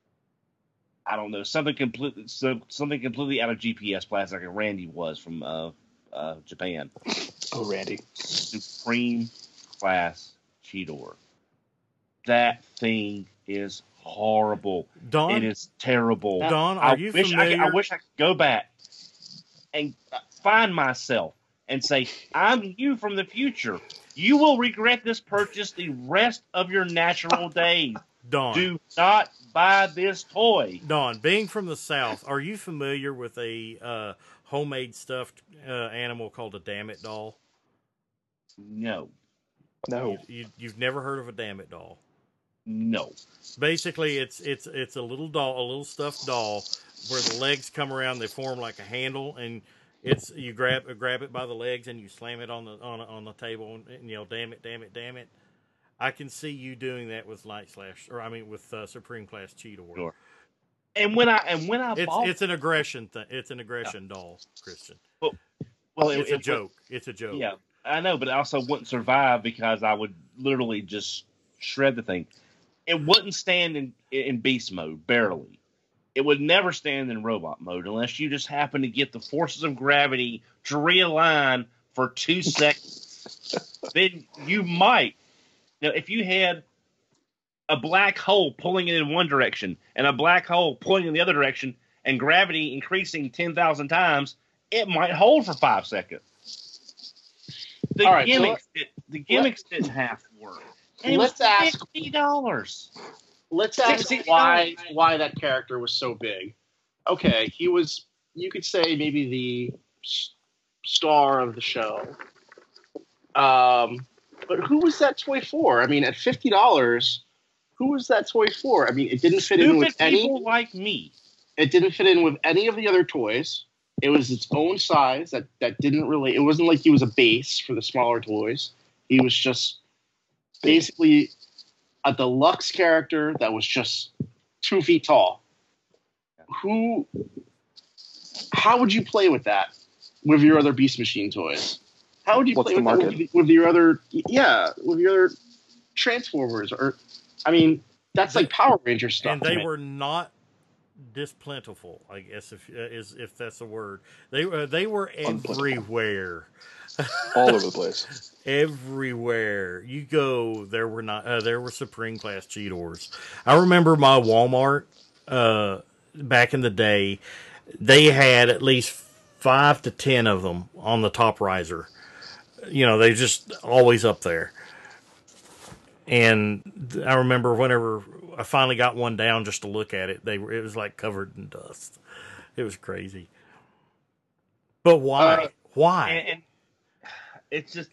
I don't know something completely so, something completely out of G P S plastic, like Randy was from uh, uh, Japan. Oh, Randy. Supreme Class Cheetor. That thing is horrible. Dawn, It is terrible. Dawn, I are you wish I, could- I familiar? wish I could go back and uh, find myself and say, I'm you from the future. You will regret this purchase the rest of your natural days. Dawn, Do not buy this toy. Dawn, being from the South, are you familiar with a uh, homemade stuffed uh, animal called a Dammit doll? No. No. You, you've never heard of a Dammit doll? No. Basically, it's it's it's a little doll, a little stuffed doll, where the legs come around, they form like a handle, and it's you grab grab it by the legs and you slam it on the on on the table and, and yell, "Damn it, damn it, damn it!" I can see you doing that with Light Slash, or I mean with uh, Supreme Class Cheetor. Sure. And when I and when I It's bought it's an aggression thing. It's an aggression doll, Christian. well, it- It's a it- joke. It's a joke. Yeah, I know, but I also wouldn't survive because I would literally just shred the thing. it wouldn't stand in in beast mode, barely. It would never stand in robot mode unless you just happen to get the forces of gravity to realign for two seconds. Then you might. Now, if you had a black hole pulling it in one direction and a black hole pulling in the other direction and gravity increasing ten thousand times, it might hold for five seconds. The All right, so gimmicks, let- did, the gimmicks didn't have to work. And it Let's was ask- fifty dollars. Let's ask sixty why why that character was so big. Okay, he was. You could say maybe the s- star of the show. Um, but who was that toy for? I mean, at fifty dollars, who was that toy for? I mean, it didn't fit in Stupid with any. people like me. It didn't fit in with any of the other toys. It was its own size. That that didn't really. It wasn't like he was a base for the smaller toys. He was just basically a deluxe character that was just two feet tall. Who? How would you play with that with your other Beast Machine toys? How would you What's play the with that market? with, with your other? Yeah, with your other Transformers or, I mean, that's like Power Ranger stuff. And to they me. were not this plentiful, I guess, if uh, is if that's a word. They uh, they were Unplentiful. everywhere, all over the place. everywhere you go. There were not uh, there were Supreme class Cheetors. I remember my Walmart uh, back in the day. They had at least five to ten of them on the top riser. You know, they just always up there. And I remember whenever I finally got one down just to look at it, they were it was like covered in dust. It was crazy. But why? Uh, why? And, and it's just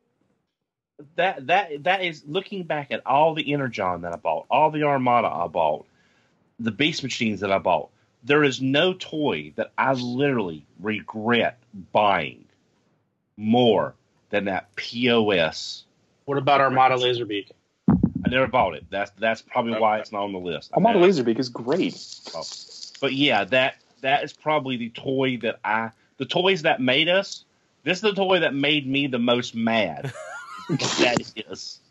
that that that is looking back at all the Energon that I bought, all the Armada I bought, the Beast Machines that I bought. There is no toy that I literally regret buying more than that P O S. What about Armada Laserbeak? I never bought it. That's that's probably why it's not on the list. I Armada never- Laserbeak is great. But yeah, that that is probably the toy that I the toys that made us. This is the toy that made me the most mad. That is.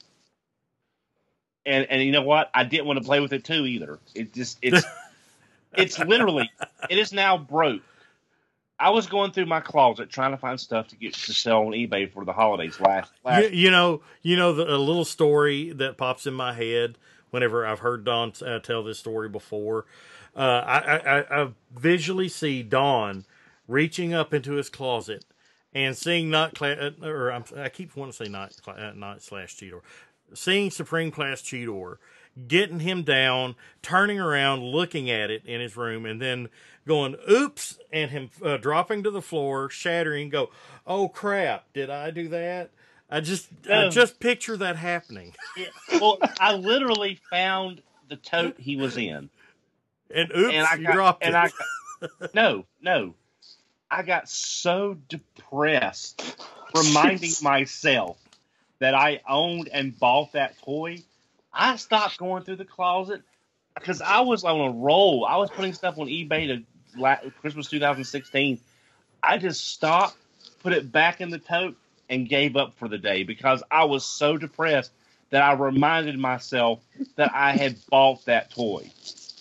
And and you know what? I didn't want to play with it too either. It just it's it's literally it is now broke. I was going through my closet trying to find stuff to get to sell on eBay for the holidays last last You, you know, you know the, a little story that pops in my head whenever I've heard Don uh, tell this story before. Uh, I, I, I visually see Don reaching up into his closet and seeing not cla- or I'm, I keep wanting to say not uh, not slash Cheetor, seeing Supreme Class Cheetor, getting him down, turning around, looking at it in his room, and then going, oops, and him uh, dropping to the floor, shattering, go, oh crap, did I do that? I just, I Um, just picture that happening. Yeah, well, I literally found the tote he was in, And oops, and I you got, dropped and it. I got, no, no, I got so depressed, reminding myself that I owned and bought that toy. I stopped going through the closet because I was on a roll. I was putting stuff on eBay to la- Christmas twenty sixteen. I just stopped, put it back in the tote, and gave up for the day because I was so depressed that I reminded myself that I had bought that toy.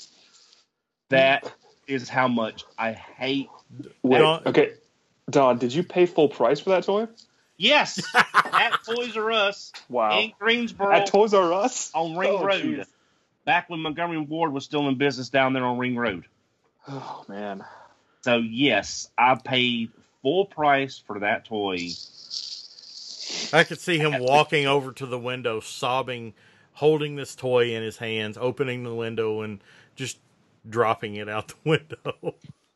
That is how much I hate. Wait, Don- okay, Don, did you pay full price for that toy? Yes, at Toys R Us Wow. in Greensboro At Toys R Us? on Ring Oh, Road. jeez. Back when Montgomery Ward was still in business down there on Ring Road. Oh, man. So yes, I paid full price for that toy. I could see him walking over to the window, sobbing, holding this toy in his hands, opening the window, and just dropping it out the window.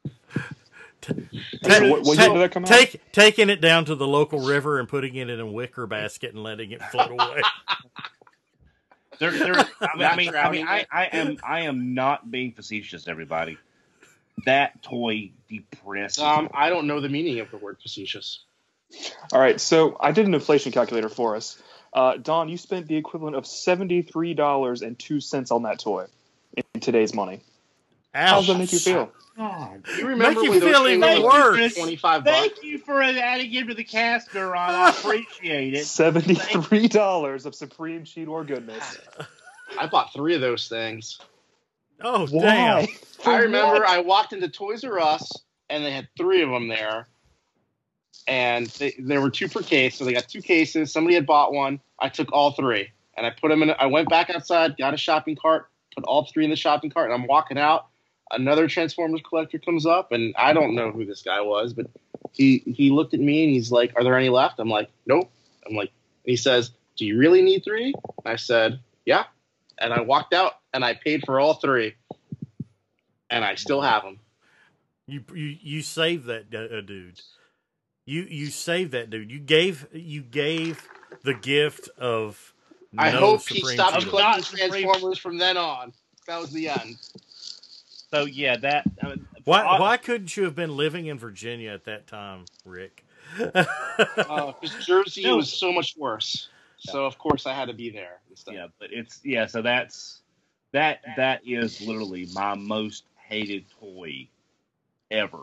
So what, what year did that come out? Take, taking it down to the local river and putting it in a wicker basket and letting it float away. There, there, I mean, I, mean, I, drowning mean I, I am, I am not being facetious, everybody. That toy depresses. Um, I don't know the meaning of the word facetious. All right, so I did an inflation calculator for us. Uh, Don, you spent the equivalent of seventy-three dollars and two cents on that toy in today's money. How does that make you feel? God. You remember Make you when those feel things even were worse. twenty-five bucks? Thank you for adding him to the cast, Ron. I appreciate it. seventy-three dollars of Supreme Cheetor goodness. I bought three of those things. Oh, Why? damn. For I remember what? I walked into Toys R Us and they had three of them there, and they, there were two per case, so they got two cases. Somebody had bought one. I took all three, and I put them in. I went back outside, got a shopping cart, put all three in the shopping cart, and I'm walking out. Another Transformers collector comes up, and I don't know who this guy was, but he he looked at me and he's like, "Are there any left?" I'm like, "Nope." I'm like, he says, "Do you really need three?" I said, "Yeah," and I walked out and I paid for all three, and I still have them. You you you saved that uh, dude. You you saved that dude. You gave you gave the gift of. I no hope he Supreme stopped Cheetor. Of collecting not Supreme- Transformers from then on. That was the end. So yeah, that. I mean, Why I- why couldn't you have been living in Virginia at that time, Rick? Because Jersey No. was so much worse. So of course I had to be there instead. Yeah, but it's yeah. So that's that. That is literally my most hated toy ever.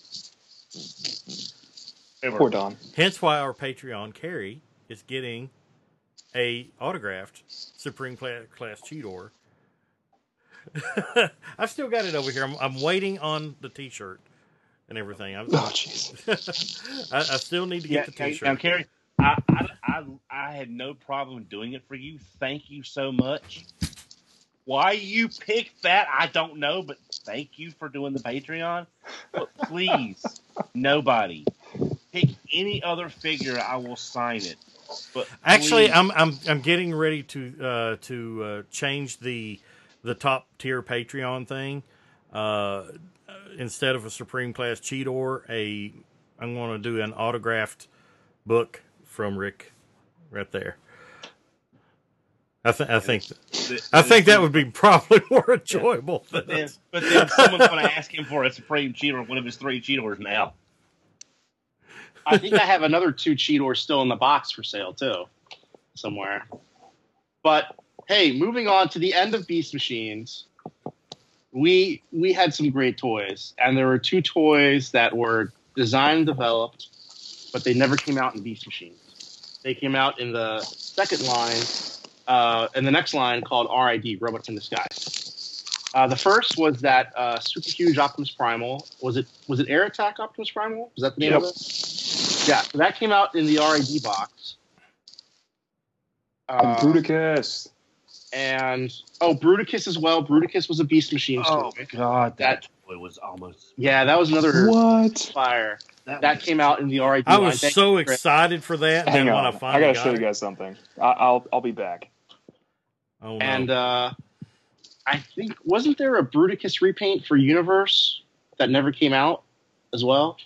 Ever. Poor Don. Hence why our Patreon Carrie is getting a autographed Supreme Cla- Class Cheetor. I've still got it over here. I'm, I'm waiting on the T-shirt and everything. I'm, Oh, jeez. I, I still need to Yeah, get the now, T-shirt. Carrie, I, I, I, I had no problem doing it for you. Thank you so much. Why you picked that, I don't know, but thank you for doing the Patreon. But please, nobody pick any other figure. I will sign it. But Actually, please- I'm I'm I'm getting ready to uh, to uh, change the the top tier Patreon thing. Uh, instead of a Supreme Class Cheetor, a I'm going to do an autographed book from Rick, right there. I think I think th- I think that would be probably more enjoyable. But Than then, but then someone's going to ask him for a Supreme Cheetor, one of his three Cheetors now. I think I have another two Cheetors still in the box for sale too, somewhere. But hey, moving on to the end of Beast Machines, we we had some great toys, and there were two toys that were designed and developed, but they never came out in Beast Machines. They came out in the second line, uh, in the next line called R I D, Robots in Disguise. Uh, the first was that uh, super huge Optimus Primal. Was it was it Air Attack Optimus Primal? Was that the name Yep. of it? Yeah, so that came out in the R I D box. And Uh, Bruticus. and oh, Bruticus as well. Bruticus was a Beast Machines Oh toy. God, That- that toy was almost Yeah, that was another What? fire. that, That was- came out in the R I D I line. was Thank so you, Chris. excited for that. And Hang then on. when I I, finally gotta got show you it, guys something. I, I'll I'll be back. oh, no. And uh, I think wasn't there a Bruticus repaint for Universe that never came out as well?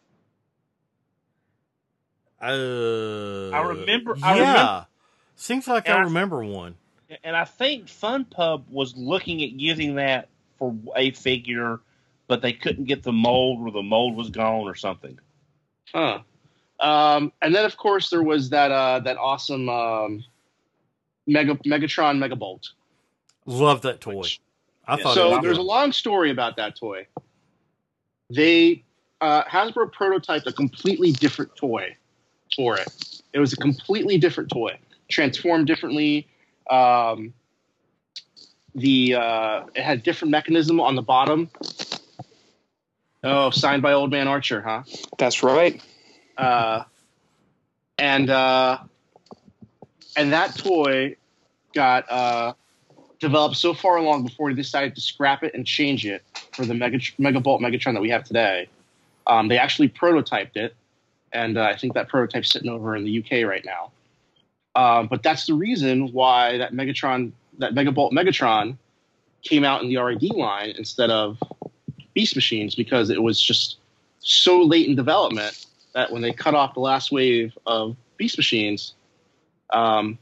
Uh, I remember- Yeah, I remember- seems like And I I- remember one. and I think Fun Pub was looking at using that for a figure, but they couldn't get the mold, or the mold was gone, or something. Huh. Um, and then of course there was that uh, that awesome um, Mega Megatron Megabolt. Love that toy. Which- I thought. it So was there's a good. long story about that toy. They uh, Hasbro prototyped a completely different toy for it. It was a completely different toy, transformed differently. Um, the uh, it had different mechanism on the bottom. Oh, signed by Old Man Archer, huh? That's right. Uh, and uh, and that toy got uh, developed so far along before he decided to scrap it and change it for the Mega Megabolt Megatron that we have today. Um, they actually prototyped it, and uh, I think that prototype's sitting over in the U K right now. Um, but that's the reason why that Megatron, that Megabolt Megatron, came out in the R I D line instead of Beast Machines, because it was just so late in development that when they cut off the last wave of Beast Machines, um,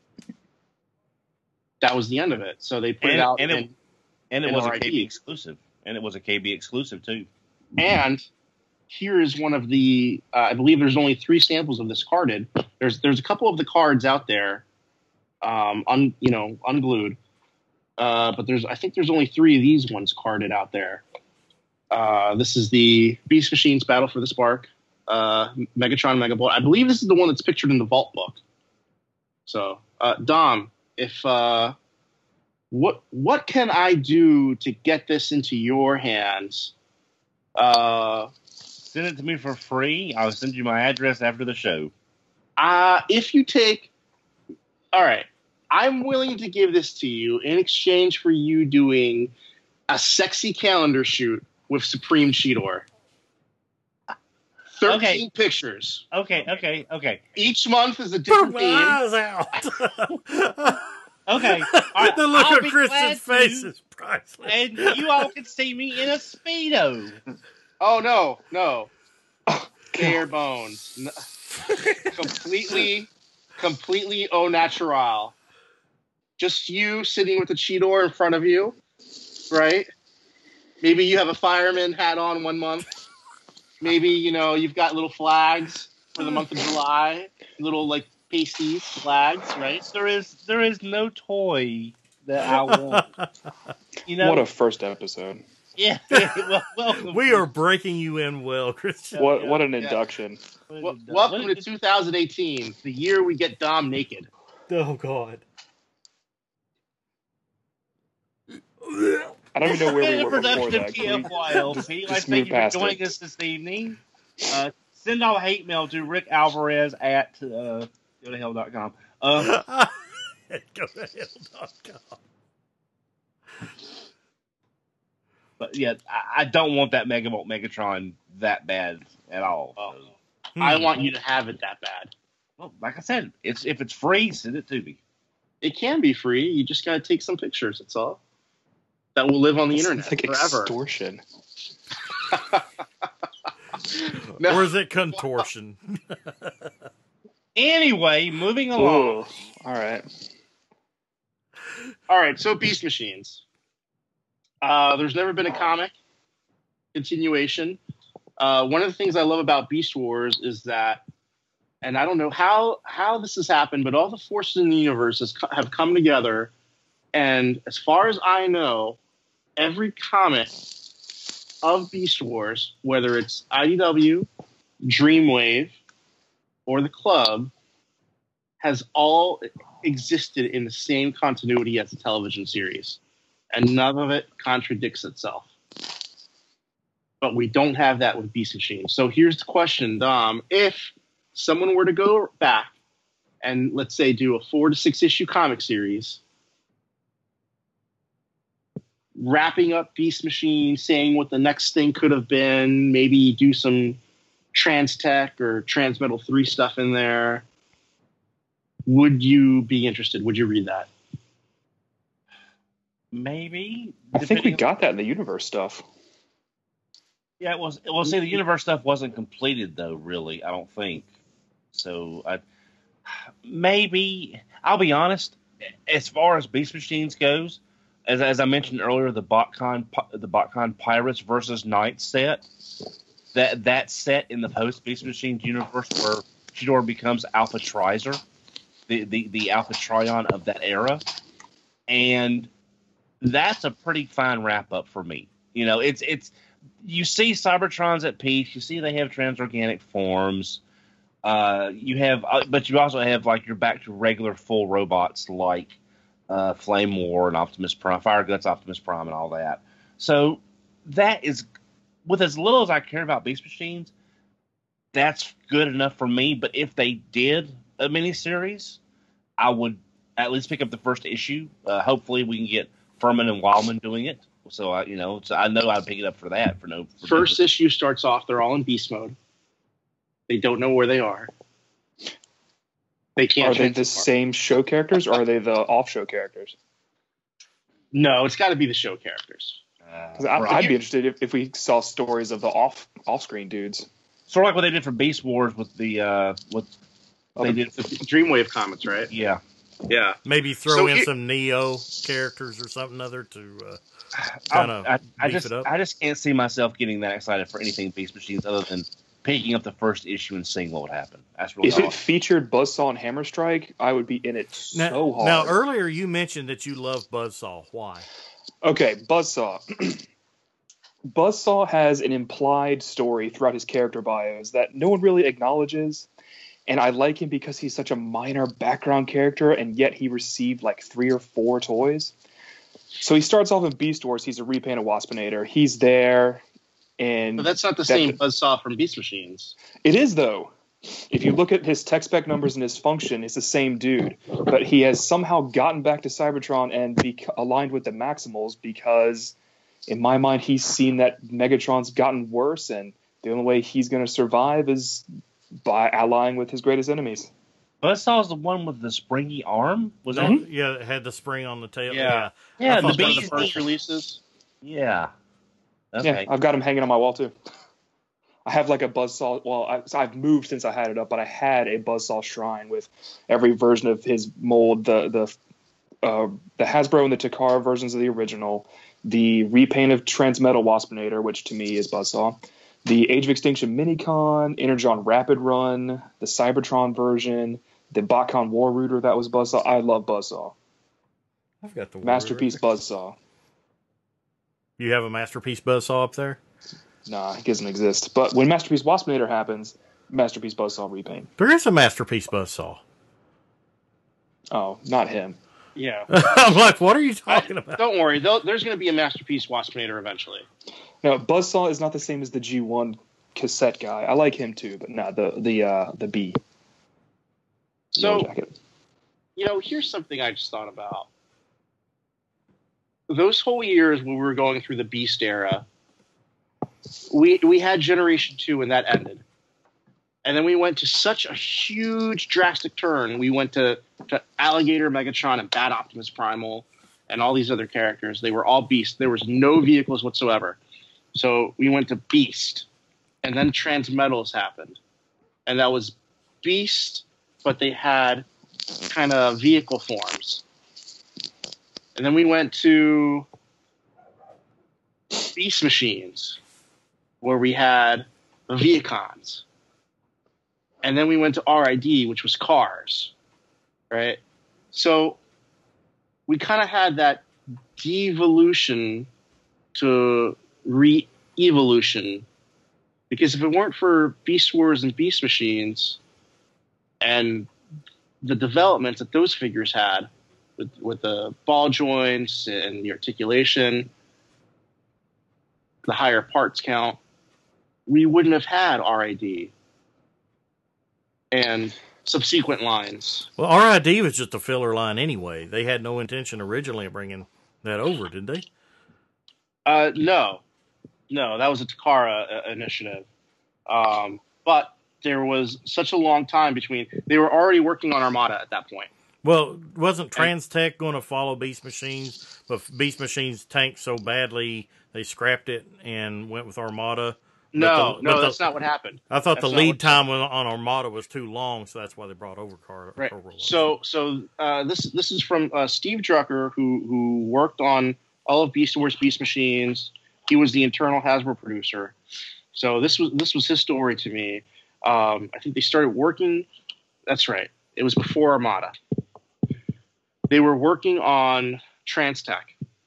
that was the end of it. So they put And, it out, and in, it, and it in was a R I D. K B exclusive, and it was a K B exclusive too. and here is one of the. Uh, I believe there's only three samples of this carded. There's there's a couple of the cards out there, um, un, you know, unglued. Uh, but there's I think there's only three of these ones carded out there. Uh, this is the Beast Machines Battle for the Spark, uh, Megatron Megabolt. I believe this is the one that's pictured in the Vault book. So, uh, Dom, if uh, what what can I do to get this into your hands? Uh, Send it to me for free. I'll send you my address after the show. uh, if you take, all right, I'm willing to give this to you in exchange for you doing a sexy calendar shoot with Supreme Cheetor. thirteen Okay. pictures. Okay, okay, okay, Each month is a Poke different my theme. eyes out. okay. All right, The look I'll on be Christian's glad face to, is priceless. and you all can see me in a Speedo. Oh, no, no. Bare bones. No. completely, completely au natural. Just you sitting with a Cheetor in front of you, right? Maybe you have a fireman hat on one month. Maybe, you know, you've got little flags for the month of July. Little, like, pasties, flags, right? There is there is no toy that I want. You know, What a first episode. yeah. Well, welcome. We are breaking you in well, Christian. What yeah, what an yeah. induction. Well, welcome to two thousand eighteen, the year we get Dom naked. Oh, God. I don't even know where we were before Introduction that. of Can we T F Y L P. just I move thank you for past joining it? us this evening. Uh, send all hate mail to Rick Alvarez at uh, go to hell dot com. Uh, Go to hell dot com. but yeah, I, I don't want that Megavolt Megatron that bad at all. Oh. So, I want you to have it that bad. well, like I said, it's if it's free, send it to me. It can be free. You just got to take some pictures. That's all. That will live on the internet It's like forever. extortion. No. Or is it contortion? Anyway, moving along. Ooh, all right. All right, so Beast Machines. Uh, there's never been a comic continuation. Uh, one of the things I love about Beast Wars is that, and I don't know how how this has happened, but all the forces in the universe has, co- have come together, and as far as I know, every comic of Beast Wars, whether it's I D W, Dreamwave, or the Club, has all existed in the same continuity as the television series, and none of it contradicts itself. But we don't have that with Beast Machines. So here's the question, Dom. If someone were to go back and, let's say, do a four to six issue comic series, wrapping up Beast Machine, saying what the next thing could have been, maybe do some Trans-Tech or Transmetal three stuff in there, would you be interested? Would you read that? Maybe. I think we depending- got that in the universe stuff. Yeah, it was. Well, see, the universe stuff wasn't completed though. Really, I don't think. So, I maybe I'll be honest. As far as Beast Machines goes, as as I mentioned earlier, the BotCon the BotCon Pirates versus Knights set, that that set in the post Beast Machines universe where Cheetor becomes Alpha Trizer, the the the Alpha Trion of that era, and that's a pretty fine wrap up for me. You know, it's it's. You see Cybertrons at peak. You see they have transorganic forms. Uh, you have, uh, but you also have like you're back to regular full robots like uh, Flame War and Optimus Prime, Fire Guts, Optimus Prime, and all that. So that is, with as little as I care about Beast Machines, that's good enough for me. But if they did a miniseries, I would at least pick up the first issue. Uh, hopefully, we can get Furman and Wildman doing it. So I, you know, so I know I'd pick it up for that. For no for First no, issue starts off, they're all in beast mode. They don't know where they are. They can't. Are they the transform. same show characters, or are they the off-show characters? No, it's got to be the show characters. uh, 'Cause I, right. I'd be interested if, if we saw stories of the off off-screen dudes. Sort of like what they did for Beast Wars with the uh, with what they did. The Dreamwave comics, right? Yeah, Yeah. Maybe throw So in here- some Neo characters or something other to uh, I, kind of I, I beef just it up. I just can't see myself getting that excited for anything Beast Machines other than picking up the first issue and seeing what would happen. That's really If all. it featured Buzzsaw and Hammer Strike, I would be in it now, so hard. now, earlier you mentioned that you love Buzzsaw. Why? Okay, Buzzsaw. Buzzsaw has an implied story throughout his character bios that no one really acknowledges, and I like him because he's such a minor background character, and yet he received like three or four toys. So he starts off in Beast Wars. He's a repainted Waspinator. He's there, and But that's not the that- same Buzzsaw from Beast Machines. It is, though. If you look at his tech spec numbers and his function, it's the same dude. But he has somehow gotten back to Cybertron and be aligned with the Maximals because, in my mind, he's seen that Megatron's gotten worse, and the only way he's going to survive is by allying with his greatest enemies. Buzzsaw's the one with the springy arm? Was that? Mhm. Yeah, it had the spring on the tail. Yeah. Yeah. Yeah, I the thought that One was of bees. the first releases. Yeah. Yeah, Okay. I've got him hanging on my wall, too. I have like a Buzzsaw. Well, I, so I've moved since I had it up, but I had a Buzzsaw shrine with every version of his mold, the the uh, the Hasbro and the Takara versions of the original, the repaint of Transmetal Waspinator, which to me is Buzzsaw, the Age of Extinction Minicon, Energon Rapid Run, the Cybertron version, the Botcon War Rooter that was Buzzsaw. I love Buzzsaw. I've got the Masterpiece Buzzsaw. You have a Masterpiece Buzzsaw up there? Nah, it doesn't exist. But when Masterpiece Waspinator happens, Masterpiece Buzzsaw repaint. There is a Masterpiece Buzzsaw. Oh, not him. Yeah. I'm like, what are you talking about? Don't worry. they'll- There's going to be a Masterpiece Waspinator eventually. No, Buzzsaw is not the same as the G one cassette guy. I like him too, but not the the uh, the B. So, Yellow Jacket. you know, here's something I just thought about. Those whole years when we were going through the Beast era, we we had Generation two and that ended. And then we went to such a huge drastic turn. We went to, to Alligator, Megatron, and Bad Optimus Primal, and all these other characters. They were all Beast. There was no vehicles whatsoever. So we went to Beast. And then Transmetals happened. And that was Beast, but they had kind of vehicle forms. And then we went to Beast Machines, where we had the Viacons. And then we went to R I D, which was cars, right? So we kind of had that devolution to re-evolution, because if it weren't for Beast Wars and Beast Machines and the developments that those figures had with, with the ball joints and the articulation, the higher parts count, we wouldn't have had R I D and subsequent lines. Well, R I D was just a filler line anyway. They had no intention originally of bringing that over, did they? Uh, no, no, that was a Takara uh, initiative. Um, but there was such a long time between. They were already working on Armada at that point. Well, wasn't Transtech going to follow Beast Machines? But Beast Machines tanked so badly, they scrapped it and went with Armada. No, the- no, but that's the- not what happened. I thought That's the not lead what- time on on Armada was too long, so that's why they brought over Car. Right. Cobra Wars. So, so uh, this this is from uh, Steve Drucker, who who worked on all of Beast Wars, Beast Machines. He was the internal Hasbro producer. So this was this was his story to me. Um, I think they started working. That's right. It was before Armada. They were working on Transtech,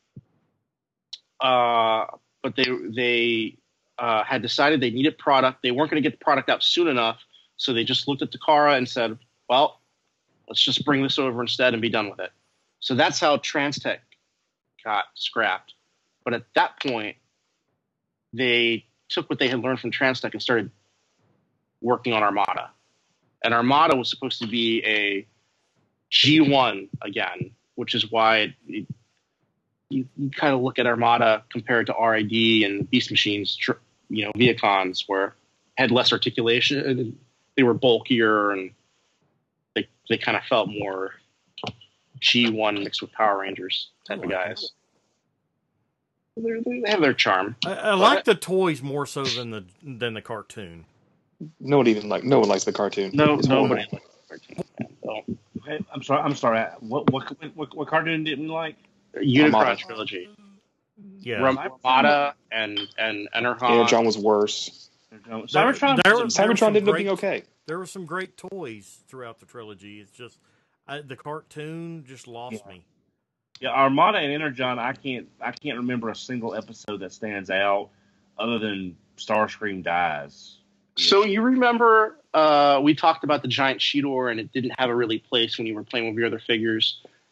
uh, but they they uh, had decided they needed product. They weren't going to get the product out soon enough, so they just looked at Takara and said, "Well, let's just bring this over instead and be done with it." So that's how Transtech got scrapped. But at that point, they took what they had learned from Transtech and started working on Armada. And Armada was supposed to be a G one again, which is why it, it, you, you kind of look at Armada compared to R I D and Beast Machines, tr- you know, Viacons, where had less articulation, they were bulkier, and they they kind of felt more G one mixed with Power Rangers type of guys. They're, they have their charm. I, I like the toys more so than the than the cartoon. No one even like no one likes the cartoon. No, It's horrible. nobody likes the cartoon. So, Hey, I'm sorry. I'm sorry. What what what, what cartoon didn't you like? Unicron Armada. trilogy. Yeah, Ram- Armada and and Energon. Yeah, John was worse. Cybertron. there was was- a- there Cybertron some ended up great- being okay. there were some great toys throughout the trilogy. It's just I, the cartoon just lost me. Yeah, Armada and Energon. I can't. I can't remember a single episode that stands out, other than Starscream dies. So you remember uh, we talked about the giant Cheetor, and it didn't have a really place when you were playing with your other figures.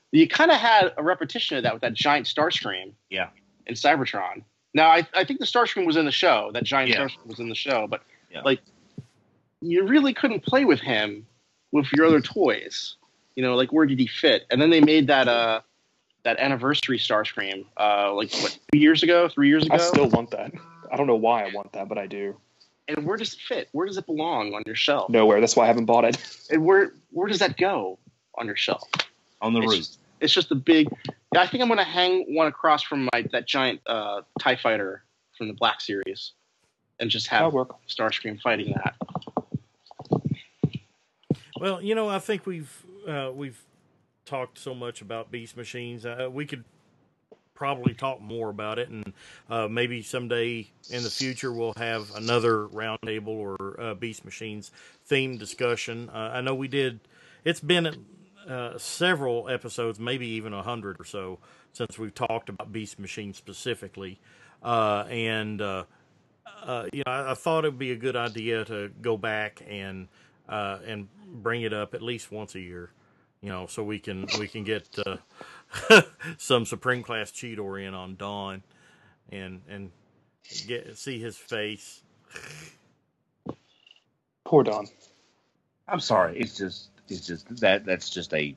You kind of had a repetition of that with that giant Starscream Yeah. in Cybertron. Now, I, I think the Starscream was in the show. That giant Yeah. Starscream was in the show, but Yeah. like, you really couldn't play with him with your other toys. You know, like where did he fit? And then they made that uh that anniversary Starscream, uh, like what two years ago, three years ago. I still want that. I don't know why I want that, but I do. And where does it fit? Where does it belong on your shelf? Nowhere. That's why I haven't bought it. And where where does that go on your shelf? On the It's roof. just, it's just a big. I think I'm going to hang one across from my that giant uh, TIE fighter from the Black Series, and just That'll have work. Starscream fighting that. Well, you know, I think we've uh, we've talked so much about Beast Machines. Uh, we could probably talk more about it, and uh, maybe someday in the future we'll have another roundtable or uh, Beast Machines themed discussion. Uh, I know we did. It's been uh, several episodes, maybe even a hundred or so, since we've talked about Beast Machines specifically, uh, and uh, uh, you know, I, I thought it would be a good idea to go back and uh, and bring it up at least once a year. You know, so we can we can get uh, some Supreme Class Cheetor in on Dawn, and and get see his face. Poor Don. I'm sorry. It's just, it's just that. That's just a.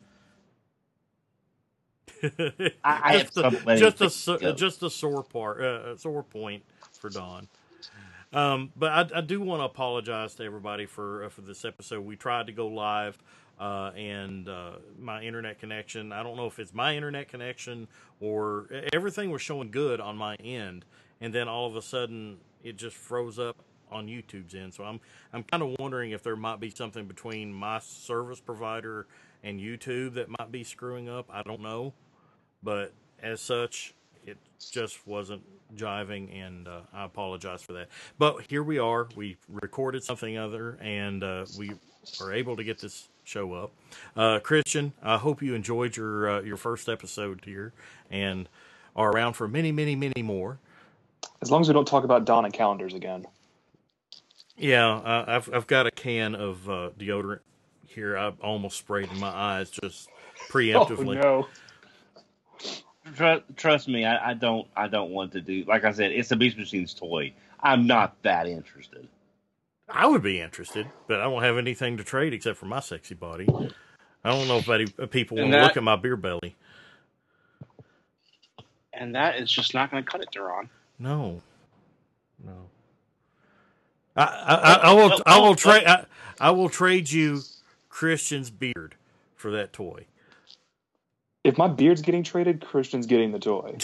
I, I have just a, trouble letting just a things so- go. just a sore part, uh, a sore point for Dawn. Um, but I, I do want to apologize to everybody for uh, for this episode. We tried to go live, uh, and uh, my internet connection. I don't know if it's my internet connection or everything was showing good on my end, and then all of a sudden it just froze up on YouTube's end. So I'm I'm kind of wondering if there might be something between my service provider and YouTube that might be screwing up. I don't know, but as such, it just wasn't jiving, and uh, I apologize for that. But here we are. We recorded something other, and uh, we are able to get this show up. Uh, Christian, I hope you enjoyed your uh, your first episode here, and are around for many, many, many more. As long as we don't talk about Don and calendars again. Yeah, uh, I've I've got a can of uh, deodorant here. I almost sprayed in my eyes just preemptively. Oh, no. Trust, trust me, I, I don't. I don't want to do. Like I said, it's a Beast Machines toy. I'm not that interested. I would be interested, but I don't have anything to trade except for my sexy body. I don't know if any people want And to that- look at my beer belly. And that is just not going to cut it, Duran. No, no. I I, I, I will I will trade I, I will trade you Christian's beard for that toy. If my beard's getting traded, Christian's getting the toy.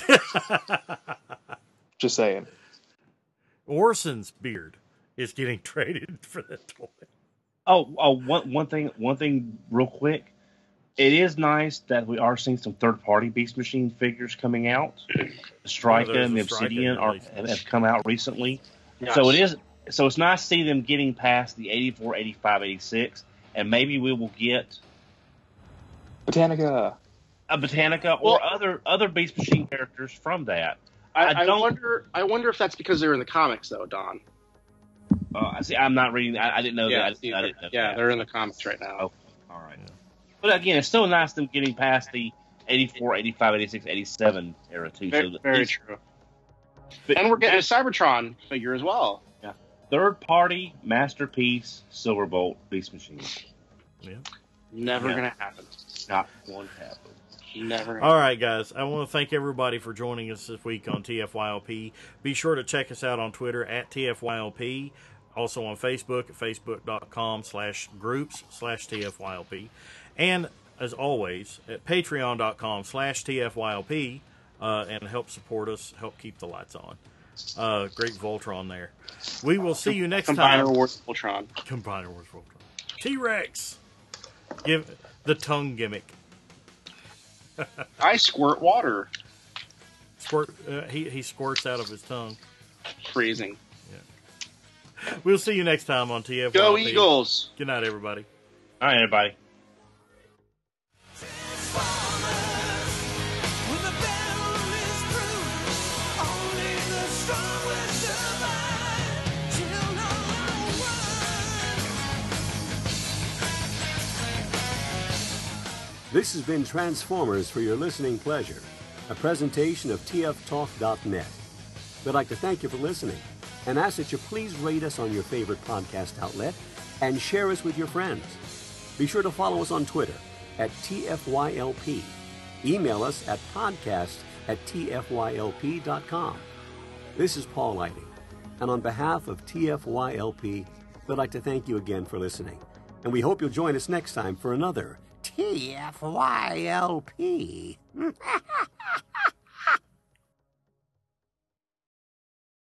Just saying. Orson's beard is getting traded for that toy. Oh, oh, one one thing, one thing, real quick. It is nice that we are seeing some third-party Beast Machine figures coming out. The Strika there's and the the Strika Obsidian are, release. have, have come out recently. Yes. So it is. So it's nice to see them getting past the eighty-four, eighty-five, eighty-six, and maybe we will get Botanica. a Botanica Well- or other other Beast Machine characters from that. I, I I, don't- wonder. I wonder if that's because they're in the comics, though, Don. Uh, I see. I'm not reading. I, I didn't know yeah, that. I, see, I didn't know yeah, that. they're in the comics right now. Oh, all right. But again, it's still nice them getting past the eighty-four, eighty-five, eighty-six, eighty-seven era too. Very, so that very these true. And we're getting a Cybertron figure as well. third-party masterpiece Silverbolt Beast Machines. Yeah. Never Yeah. gonna happen. Not going to happen. Never. Gonna All right, guys. I want to thank everybody for joining us this week on T F Y L P. Be sure to check us out on Twitter at T F Y L P. Also on Facebook at facebook.com slash groups slash TFYLP. And, as always, at patreon.com slash TFYLP. Uh, and help support us, help keep the lights on. Uh, great Voltron there. We will see you next time. Combiner Wars Ultron. Combiner Wars Voltron. T-Rex. Give the tongue gimmick. I squirt water. Squirt. Uh, he he squirts out of his tongue. Freezing. We'll see you next time on T F Y L P. Go Eagles. Good night, everybody. All right, everybody. When the battle is through, only the strong will survive. Children of the world. This has been Transformers for your listening pleasure, a presentation of T F talk dot net. We'd like to thank you for listening and ask that you please rate us on your favorite podcast outlet and share us with your friends. Be sure to follow us on Twitter at T F Y L P. Email us at podcast at T F Y L P dot com. This is Paul Lighting, and on behalf of T F Y L P, we'd like to thank you again for listening, and we hope you'll join us next time for another T F Y L P.